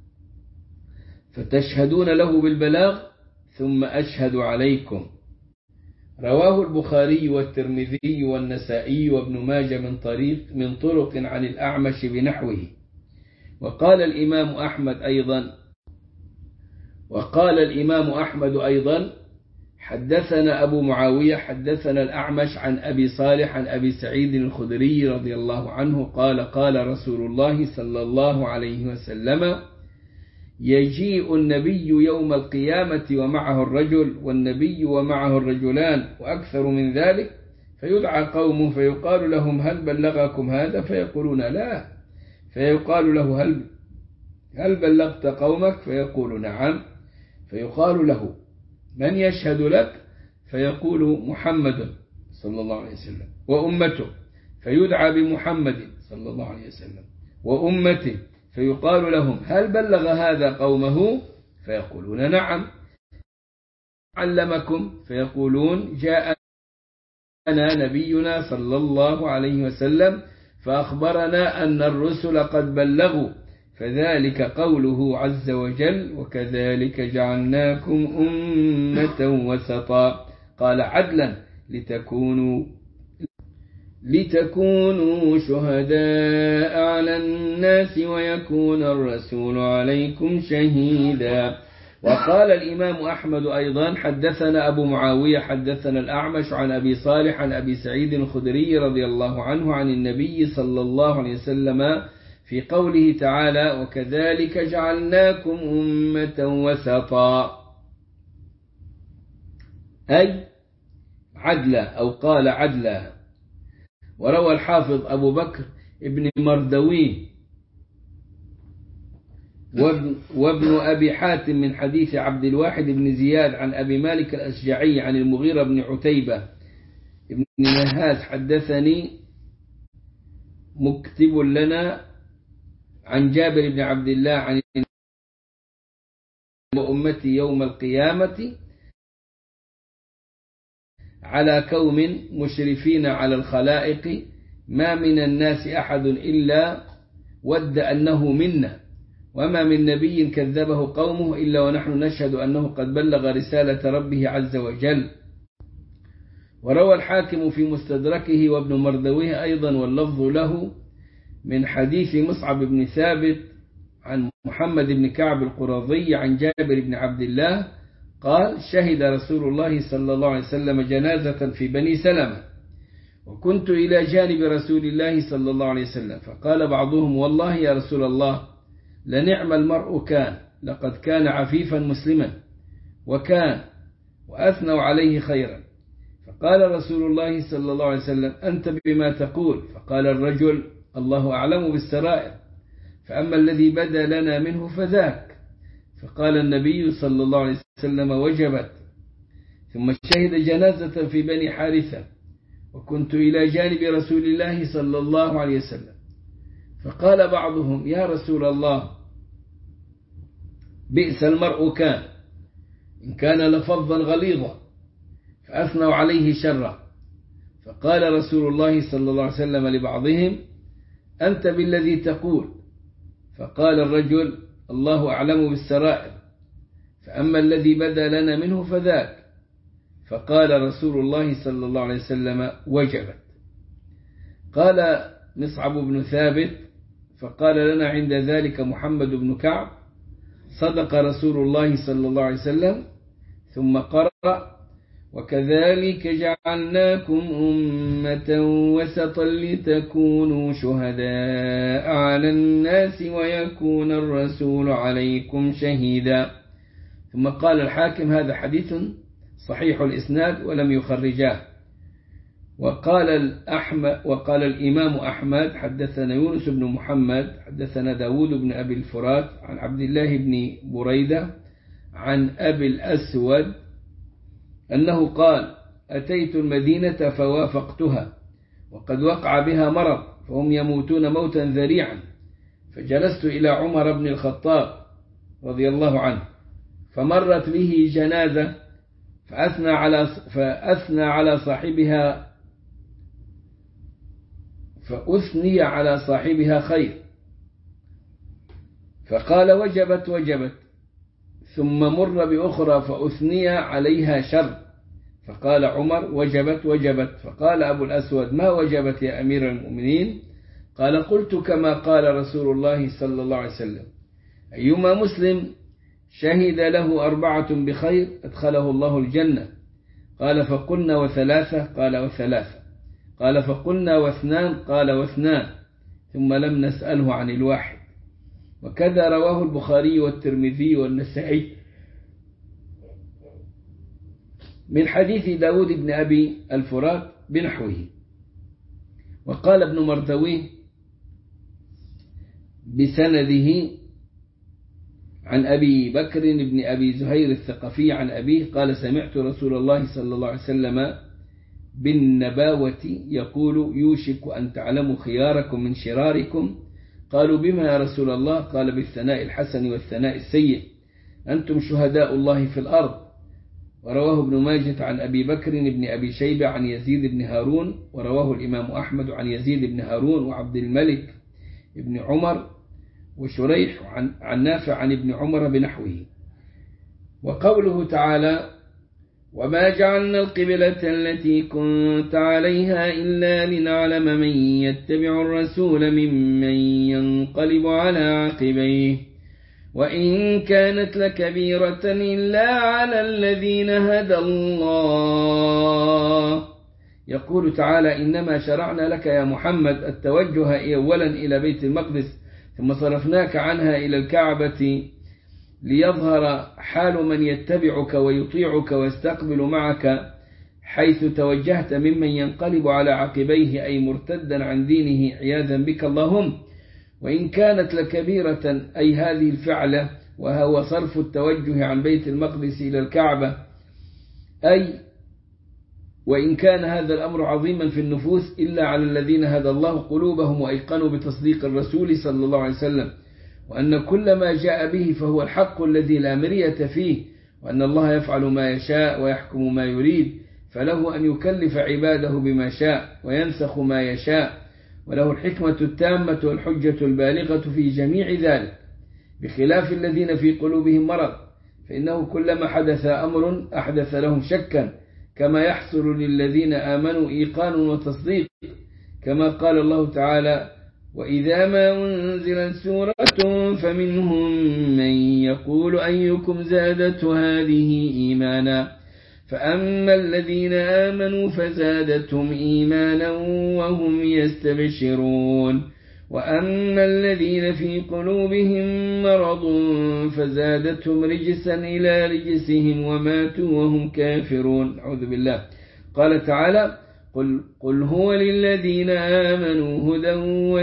فتشهدون له بالبلاغ ثم أشهد عليكم. رواه البخاري والترمذي والنسائي وابن ماجه من طريق من طرق عن الأعمش بنحوه. وقال الإمام أحمد أيضا وقال الإمام أحمد أيضا حدثنا أبو معاوية حدثنا الأعمش عن أبي صالح عن أبي سعيد الخدري رضي الله عنه قال: قال رسول الله صلى الله عليه وسلم: يجيء النبي يوم القيامة ومعه الرجل، والنبي ومعه الرجلان، وأكثر من ذلك، فيدعى قومه فيقال لهم: هل بلغكم هذا؟ فيقولون: لا. فيقال له: هل هل بلغت قومك؟ فيقول: نعم. فيقال له: من يشهد لك؟ فيقول: محمد صلى الله عليه وسلم وأمته. فيدعى بمحمد صلى الله عليه وسلم وأمته، فيقال لهم: هل بلغ هذا قومه؟ فيقولون: نعم. علمكم؟ فيقولون: جاءنا نبينا صلى الله عليه وسلم فأخبرنا أن الرسل قد بلغوا، فذلك قوله عز وجل: وكذلك جعلناكم أمة وسطا. قال: عدلا لتكونوا لتكونوا شهداء على الناس ويكون الرسول عليكم شهيدا. وقال الإمام أحمد أيضا حدثنا أبو معاوية حدثنا الأعمش عن أبي صالح عن أبي سعيد الخدري رضي الله عنه عن النبي صلى الله عليه وسلم في قوله تعالى وكذلك جعلناكم أمة وسطا، أي عدلا أو قال عدلا. وروى الحافظ أبو بكر ابن مردويه وابن, وابن أبي حاتم من حديث عبد الواحد بن زياد عن أبي مالك الأشجعي عن المغيرة بن عتيبة ابن نهاس حدثني مكتب لنا عن جابر بن عبد الله عن أمتي يوم القيامة على كوم مشرفين على الخلائق ما من الناس أحد إلا ود أنه منا، وما من نبي كذبه قومه إلا ونحن نشهد أنه قد بلغ رسالة ربه عز وجل. وروى الحاكم في مستدركه وابن مردويه أيضا واللفظ له من حديث مصعب بن ثابت عن محمد بن كعب القرظي عن جابر بن عبد الله قال شهد رسول الله صلى الله عليه وسلم جنازة في بني سلمة، وكنت إلى جانب رسول الله صلى الله عليه وسلم، فقال بعضهم والله يا رسول الله لنعم المرء كان، لقد كان عفيفا مسلما وكان وأثنوا عليه خيرا. فقال رسول الله صلى الله عليه وسلم أنت بما تقول؟ فقال الرجل الله أعلم بالسرائر، فأما الذي بدا لنا منه فذاك. فقال النبي صلى الله عليه وسلم وجبت. ثم شهد جنازة في بني حارثة، وكنت إلى جانب رسول الله صلى الله عليه وسلم، فقال بعضهم يا رسول الله بئس المرء كان، إن كان لفظا غليظا، فأثنوا عليه شرا. فقال رسول الله صلى الله عليه وسلم لبعضهم أنت بالذي تقول؟ فقال الرجل الله أعلم بالسرائر، فأما الذي بدا لنا منه فذاك. فقال رسول الله صلى الله عليه وسلم وجبت. قال مصعب بن ثابت فقال لنا عند ذلك محمد بن كعب صدق رسول الله صلى الله عليه وسلم، ثم قرأ وكذلك جعلناكم أمة وسطا لتكونوا شهداء على الناس ويكون الرسول عليكم شهيدا. ثم قال الحاكم هذا حديث صحيح الإسناد ولم يخرجاه. وقال الأحمد وقال الإمام أحمد حدثنا يونس بن محمد حدثنا داود بن أبي الفرات عن عبد الله بن بريدة عن أبي الأسود أنه قال أتيت المدينة فوافقتها وقد وقع بها مرض فهم يموتون موتا ذريعا، فجلست إلى عمر بن الخطاب رضي الله عنه، فمرت به جنازة فأثنى على فأثنى على صاحبها فأثني على صاحبها خير، فقال وجبت وجبت، ثم مر بأخرى فأثني عليها شر، فقال عمر وجبت وجبت. فقال أبو الأسود ما وجبت يا أمير المؤمنين؟ قال قلت كما قال رسول الله صلى الله عليه وسلم أيما مسلم شهد له أربعة بخير أدخله الله الجنة. قال فقلنا وثلاثة؟ قال وثلاثة. قال فقلنا واثنان؟ قال واثنان، ثم لم نسأله عن الواحد. وكذا رواه البخاري والترمذي والنسائي من حديث داود بن أبي الفرات بنحوه. وقال ابن مردويه بسنده عن أبي بكر بن أبي زهير الثقفي عن أبيه قال سمعت رسول الله صلى الله عليه وسلم بالنباوة يقول يوشك أن تعلموا خياركم من شراركم. قالوا بما يا رسول الله؟ قال بالثناء الحسن والثناء السيء، أنتم شهداء الله في الأرض. ورواه ابن ماجه عن أبي بكر بن أبي شيبة عن يزيد بن هارون، ورواه الإمام أحمد عن يزيد بن هارون وعبد الملك بن عمر وشريح عن, عن نافع عن ابن عمر بنحوه. وقوله تعالى وما جعلنا القبلة التي كنت عليها إلا لنعلم من يتبع الرسول ممن ينقلب على عقبيه وإن كانت لكبيرة إلا على الذين هدى الله. يقول تعالى: إنما شرعنا لك يا محمد التوجه أولا إلى بيت المقدس ثم صرفناك عنها إلى الكعبة ليظهر حال من يتبعك ويطيعك ويستقبل معك حيث توجهت ممن ينقلب على عقبيه أي مرتدا عن دينه عياذا بك اللهم. وإن كانت لكبيرة أي هذه الفعلة وهو صرف التوجه عن بيت المقدس إلى الكعبة، أي وإن كان هذا الأمر عظيما في النفوس إلا على الذين هدى الله قلوبهم وأيقنوا بتصديق الرسول صلى الله عليه وسلم، وأن كل ما جاء به فهو الحق الذي لا مرية فيه، وأن الله يفعل ما يشاء ويحكم ما يريد، فله أن يكلف عباده بما شاء وينسخ ما يشاء، وله الحكمة التامة والحجة البالغة في جميع ذلك، بخلاف الذين في قلوبهم مرض، فإنه كلما حدث أمر أحدث لهم شكا، كما يحصل للذين آمنوا إيقان وتصديق، كما قال الله تعالى: وإذا ما أنزلت سورة فمنهم من يقول أيكم زادته هذه إيمانا، فأما الذين آمنوا فزادتهم إيمانا وهم يستبشرون، وأما الذين في قلوبهم مرض فزادتهم رجسا إلى رجسهم وماتوا وهم كافرون. أعوذ بالله. قال تعالى: قل, قل هو للذين آمنوا هدى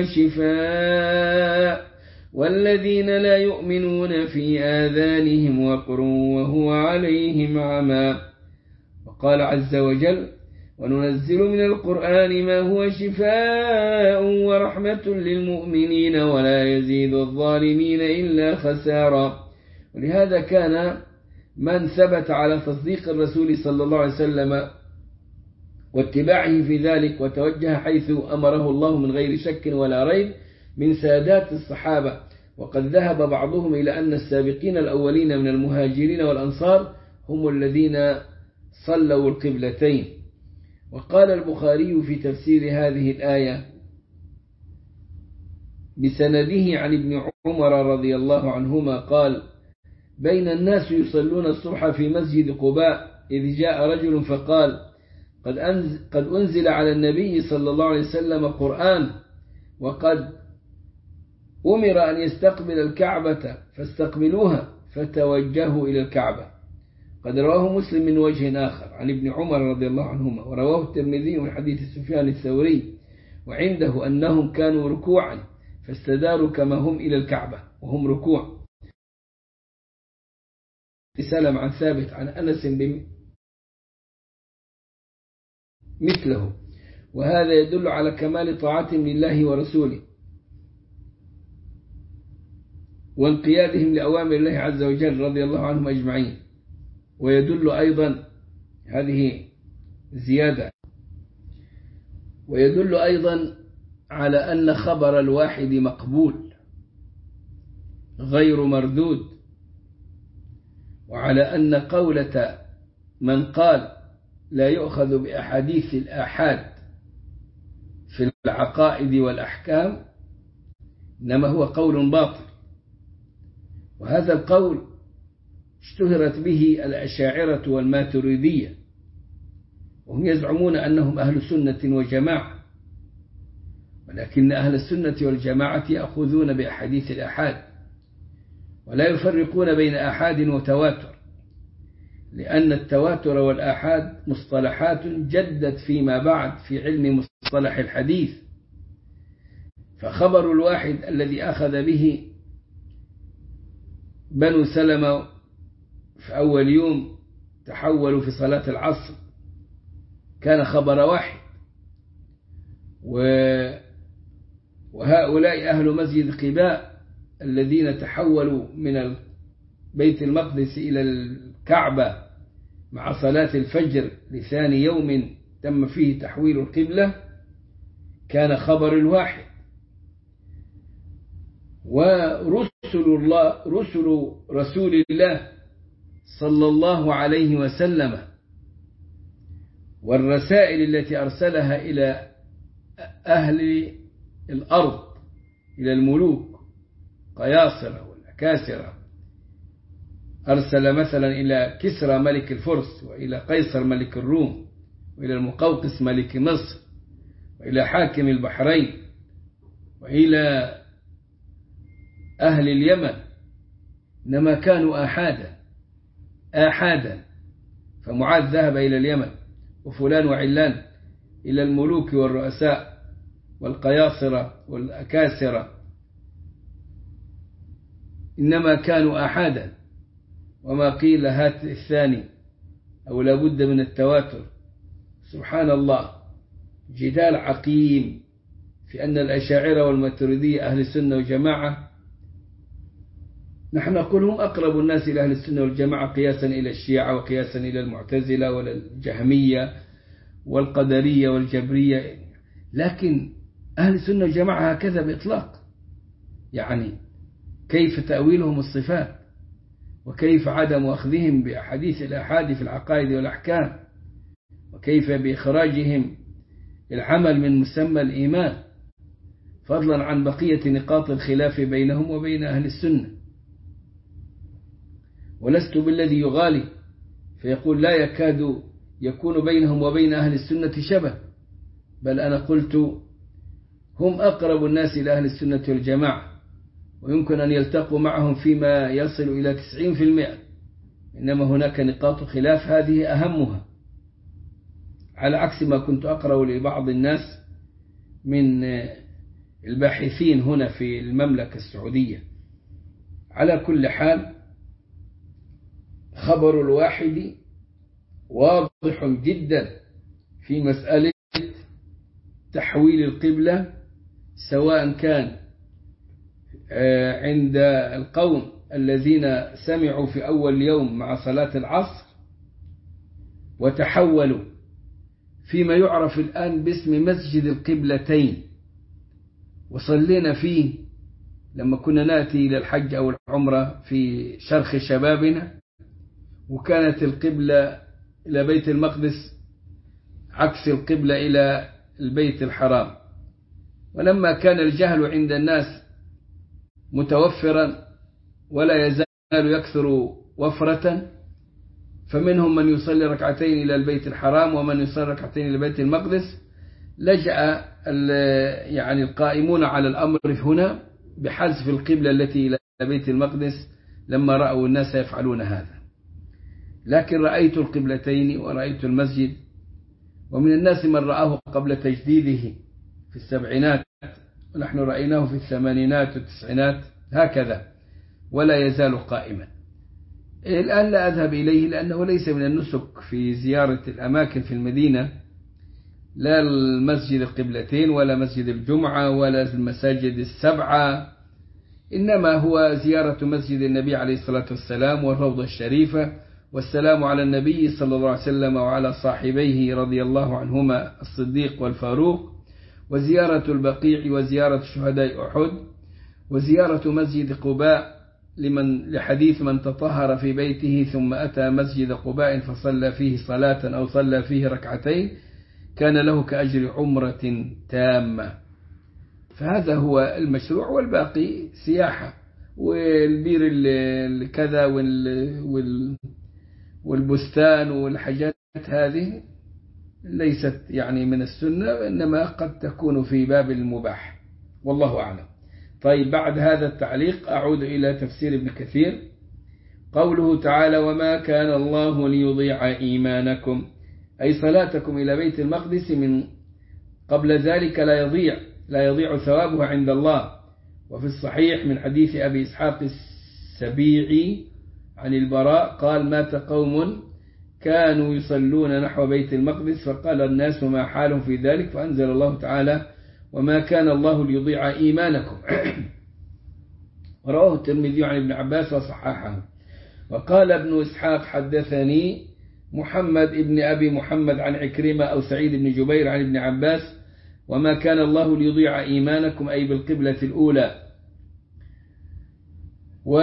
وشفاء، والذين لا يؤمنون في آذانهم وقر وهو عليهم عمى. وقال عز وجل: وننزل من القرآن ما هو شفاء ورحمة للمؤمنين ولا يزيد الظالمين إلا خسارا. ولهذا كان من ثبت على تصديق الرسول صلى الله عليه وسلم واتباعه في ذلك وتوجه حيث أمره الله من غير شك ولا ريب من سادات الصحابة. وقد ذهب بعضهم إلى أن السابقين الأولين من المهاجرين والأنصار هم الذين صلوا القبلتين. وقال البخاري في تفسير هذه الآية بسنده عن ابن عمر رضي الله عنهما قال: بين الناس يصلون الصبح في مسجد قباء إذ جاء رجل فقال: قد أنزل, قد أنزل على النبي صلى الله عليه وسلم قرآن، وقد أمر أن يستقبل الكعبة فاستقبلوها، فتوجهوا إلى الكعبة. قد رواه مسلم من وجه آخر عن ابن عمر رضي الله عنهما، ورواه الترمذي من حديث سفيان الثوري، وعنده أنهم كانوا ركوعا فاستداروا كما هم إلى الكعبة وهم ركوع. سلم عن ثابت عن أنس مثله، وهذا يدل على كمال طاعتهم لله ورسوله وانقيادهم لأوامر الله عز وجل رضي الله عنهم أجمعين. ويدل أيضا هذه زيادة ويدل أيضا على أن خبر الواحد مقبول غير مردود، وعلى أن قولة من قال لا يؤخذ بأحاديث الآحاد في العقائد والأحكام إنما هو قول باطل. وهذا القول اشتهرت به الأشاعرة والماتريدية، وهم يزعمون أنهم أهل سنة وجماعة، ولكن أهل السنة والجماعة يأخذون بأحاديث الآحاد ولا يفرقون بين آحاد وتواتر، لأن التواتر والآحاد مصطلحات جدت فيما بعد في علم مصطلح الحديث. فخبر الواحد الذي أخذ به بنو سلمة في أول يوم تحولوا في صلاة العصر كان خبر واحد، وهؤلاء أهل مسجد قباء الذين تحولوا من بيت المقدس إلى الكعبة مع صلاة الفجر لثاني يوم تم فيه تحويل القبلة كان خبر الواحد. ورسل الله رسل رسول الله صلى الله عليه وسلم والرسائل التي أرسلها إلى أهل الأرض إلى الملوك قياصرة والأكاسرة أرسل مثلا إلى كسرى ملك الفرس، وإلى قيصر ملك الروم، وإلى المقوقس ملك مصر، وإلى حاكم البحرين، وإلى أهل اليمن، إنما كانوا آحادا آحادا. فمعاذ ذهب إلى اليمن، وفلان وعلان إلى الملوك والرؤساء والقياصرة والأكاسرة، إنما كانوا آحادا. وما قيل هات الثاني أو لابد من التواتر. سبحان الله، جدال عقيم في أن الأشاعرة والماتريدية أهل السنة والجماعة. نحن نقول هم أقرب الناس إلى أهل السنة والجماعة قياسا إلى الشيعة، وقياسا إلى المعتزلة والجهمية والقدرية والجبرية، لكن أهل السنة والجماعة هكذا بإطلاق. يعني كيف تأويلهم الصفات، وكيف عدم أخذهم بأحاديث الآحاد في العقائد والأحكام، وكيف بإخراجهم العمل من مسمى الإيمان، فضلا عن بقية نقاط الخلاف بينهم وبين أهل السنة. ولست بالذي يغالي فيقول لا يكاد يكون بينهم وبين أهل السنة شبه، بل أنا قلت هم أقرب الناس إلى أهل السنة والجماعة، ويمكن أن يلتقوا معهم فيما يصل إلى تسعين بالمئة، إنما هناك نقاط خلاف هذه أهمها، على عكس ما كنت أقرأ لبعض الناس من الباحثين هنا في المملكة السعودية. على كل حال، خبر الواحد واضح جدا في مسألة تحويل القبلة، سواء كان عند القوم الذين سمعوا في أول يوم مع صلاة العصر وتحولوا فيما يعرف الآن باسم مسجد القبلتين، وصلينا فيه لما كنا نأتي إلى الحج أو العمرة في شرخ شبابنا، وكانت القبلة إلى بيت المقدس عكس القبلة إلى البيت الحرام. ولما كان الجهل عند الناس متوفرا ولا يزال يكثر وفرة، فمنهم من يصلي ركعتين إلى البيت الحرام ومن يصلي ركعتين إلى بيت المقدس، لجأ يعني القائمون على الأمر هنا بحذف القبلة التي إلى بيت المقدس لما رأوا الناس يفعلون هذا. لكن رأيت القبلتين ورأيت المسجد، ومن الناس من رآه قبل تجديده في السبعينات، ونحن رأيناه في الثمانينات والتسعينات هكذا، ولا يزال قائما. الآن لا أذهب إليه لأنه ليس من النسك في زيارة الأماكن في المدينة، لا المسجد القبلتين ولا مسجد الجمعة ولا المساجد السبعة، إنما هو زيارة مسجد النبي عليه الصلاة والسلام والروضة الشريفة، والسلام على النبي صلى الله عليه وسلم وعلى صاحبيه رضي الله عنهما الصديق والفاروق، وزيارة البقيع، وزيارة شهداء أحد، وزيارة مسجد قباء لمن لحديث من تطهر في بيته ثم أتى مسجد قباء فصلى فيه صلاة أو صلى فيه ركعتين كان له كأجر عمرة تامة. فهذا هو المشروع، والباقي سياحة، والبير الكذا والبستان والحاجات هذه ليست يعني من السنة، إنما قد تكون في باب المباح، والله أعلم. طيب، بعد هذا التعليق أعود إلى تفسير ابن كثير. قوله تعالى: وما كان الله ليضيع إيمانكم، أي صلاتكم إلى بيت المقدس من قبل ذلك لا يضيع لا يضيع ثوابها عند الله. وفي الصحيح من حديث أبي إسحاق السبيعي عن البراء قال: مات قوم كانوا يصلون نحو بيت المقدس فقال الناس ما حالهم في ذلك، فأنزل الله تعالى: وما كان الله ليضيع إيمانكم. رواه الترمذي عن ابن عباس وصححه. وقال ابن إسحاق: حدثني محمد ابن أبي محمد عن عكرمة أو سعيد بن جبير عن ابن عباس: وما كان الله ليضيع إيمانكم، أي بالقبلة الأولى، و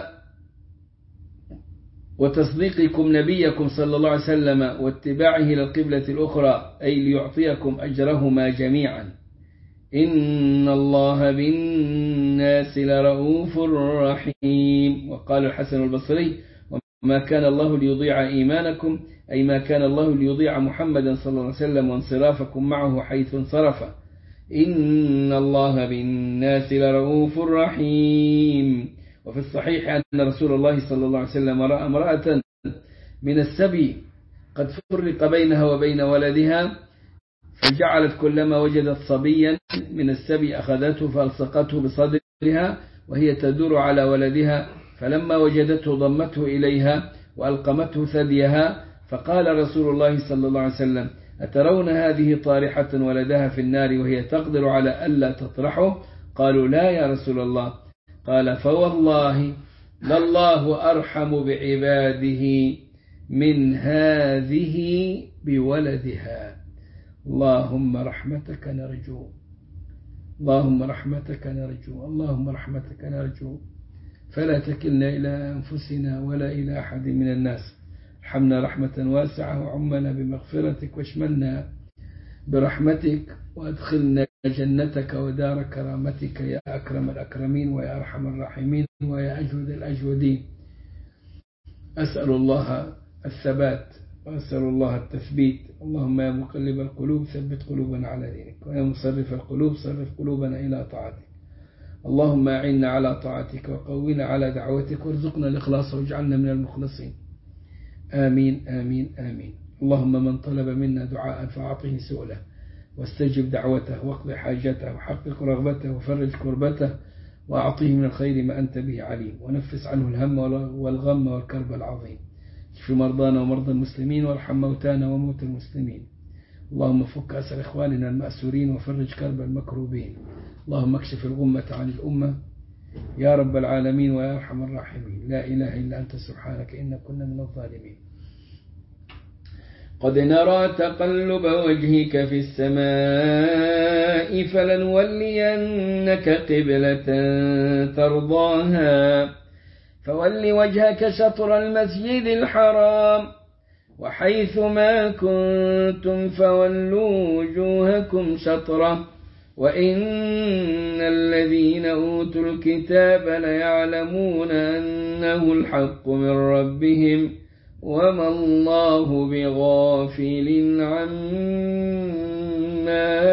وتصديقكم نبيكم صلى الله عليه وسلم واتباعه للقبلة الأخرى، أي ليعطيكم أجرهما جميعا. إن الله بالناس لرؤوف رحيم. وقال الحسن البصري: وما كان الله ليضيع إيمانكم أي ما كان الله ليضيع محمدا صلى الله عليه وسلم وانصرافكم معه حيث انصرف. إن الله بالناس لرؤوف رحيم. وفي الصحيح أن رسول الله صلى الله عليه وسلم رأى امرأة من السبي قد فرق بينها وبين ولدها، فجعلت كلما وجدت صبيا من السبي أخذته فألصقته بصدرها وهي تدور على ولدها، فلما وجدته ضمته إليها وألقمته ثديها. فقال رسول الله صلى الله عليه وسلم: أترون هذه طارحة ولدها في النار وهي تقدر على ألا تطرحه؟ قالوا: لا يا رسول الله. قال: فوالله لله أرحم بعباده من هذه بولدها. اللهم رحمتك نرجو، اللهم رحمتك نرجو، اللهم رحمتك نرجو، فلا تكلنا إلى أنفسنا ولا إلى أحد من الناس. ارحمنا رحمة واسعة وعمنا بمغفرتك واشملنا برحمتك وادخلنا جنتك ودار كرامتك يا أكرم الأكرمين ويا أرحم الراحمين ويا أجود الأجودين. أسأل الله الثبات وأسأل الله التثبيت. اللهم يا مقلب القلوب ثبت قلوبنا على دينك، ويا مصرف القلوب صرف قلوبنا إلى طاعتك. اللهم أعنا على طاعتك وقونا على دعوتك وارزقنا الإخلاص واجعلنا من المخلصين. آمين آمين آمين. اللهم من طلب منا دعاء فأعطه سؤله واستجب دعوته واقض حاجته وحقق رغبته وفرج كربته وأعطيه من الخير ما أنت به عليم، ونفس عنه الهم والغم والكرب العظيم. اشف مرضانا ومرضى المسلمين وارحم موتانا وموتى المسلمين. اللهم فك أسر إخواننا المأسورين وفرج كرب المكروبين. اللهم اكشف الغمة عن الأمة يا رب العالمين ويا أرحم الراحمين. لا إله إلا أنت سبحانك إنا كنا من الظالمين. قد نرى تقلب وجهك في السماء فلنولينك قبلة ترضاها فول وجهك شطر المسجد الحرام وحيث ما كنتم فولوا وجوهكم شطره وإن الذين أوتوا الكتاب ليعلمون أنه الحق من ربهم وما الله بغافل عما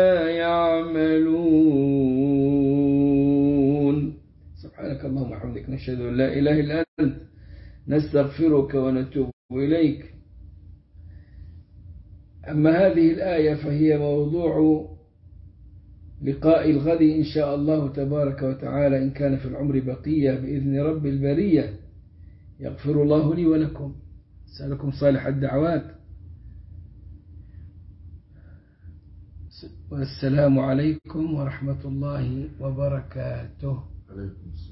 يعملون. سبحانك اللهم وبحمدك نشهد أن لا إله إلا أنت نستغفرك ونتوب إليك. أما هذه الآية فهي موضوع لقاء الغد إن شاء الله تبارك وتعالى إن كان في العمر بقية بإذن رب البرية. يغفر الله لي ولكم. أسألكم صالح الدعوات، والسلام عليكم ورحمة الله وبركاته. عليكم السلام.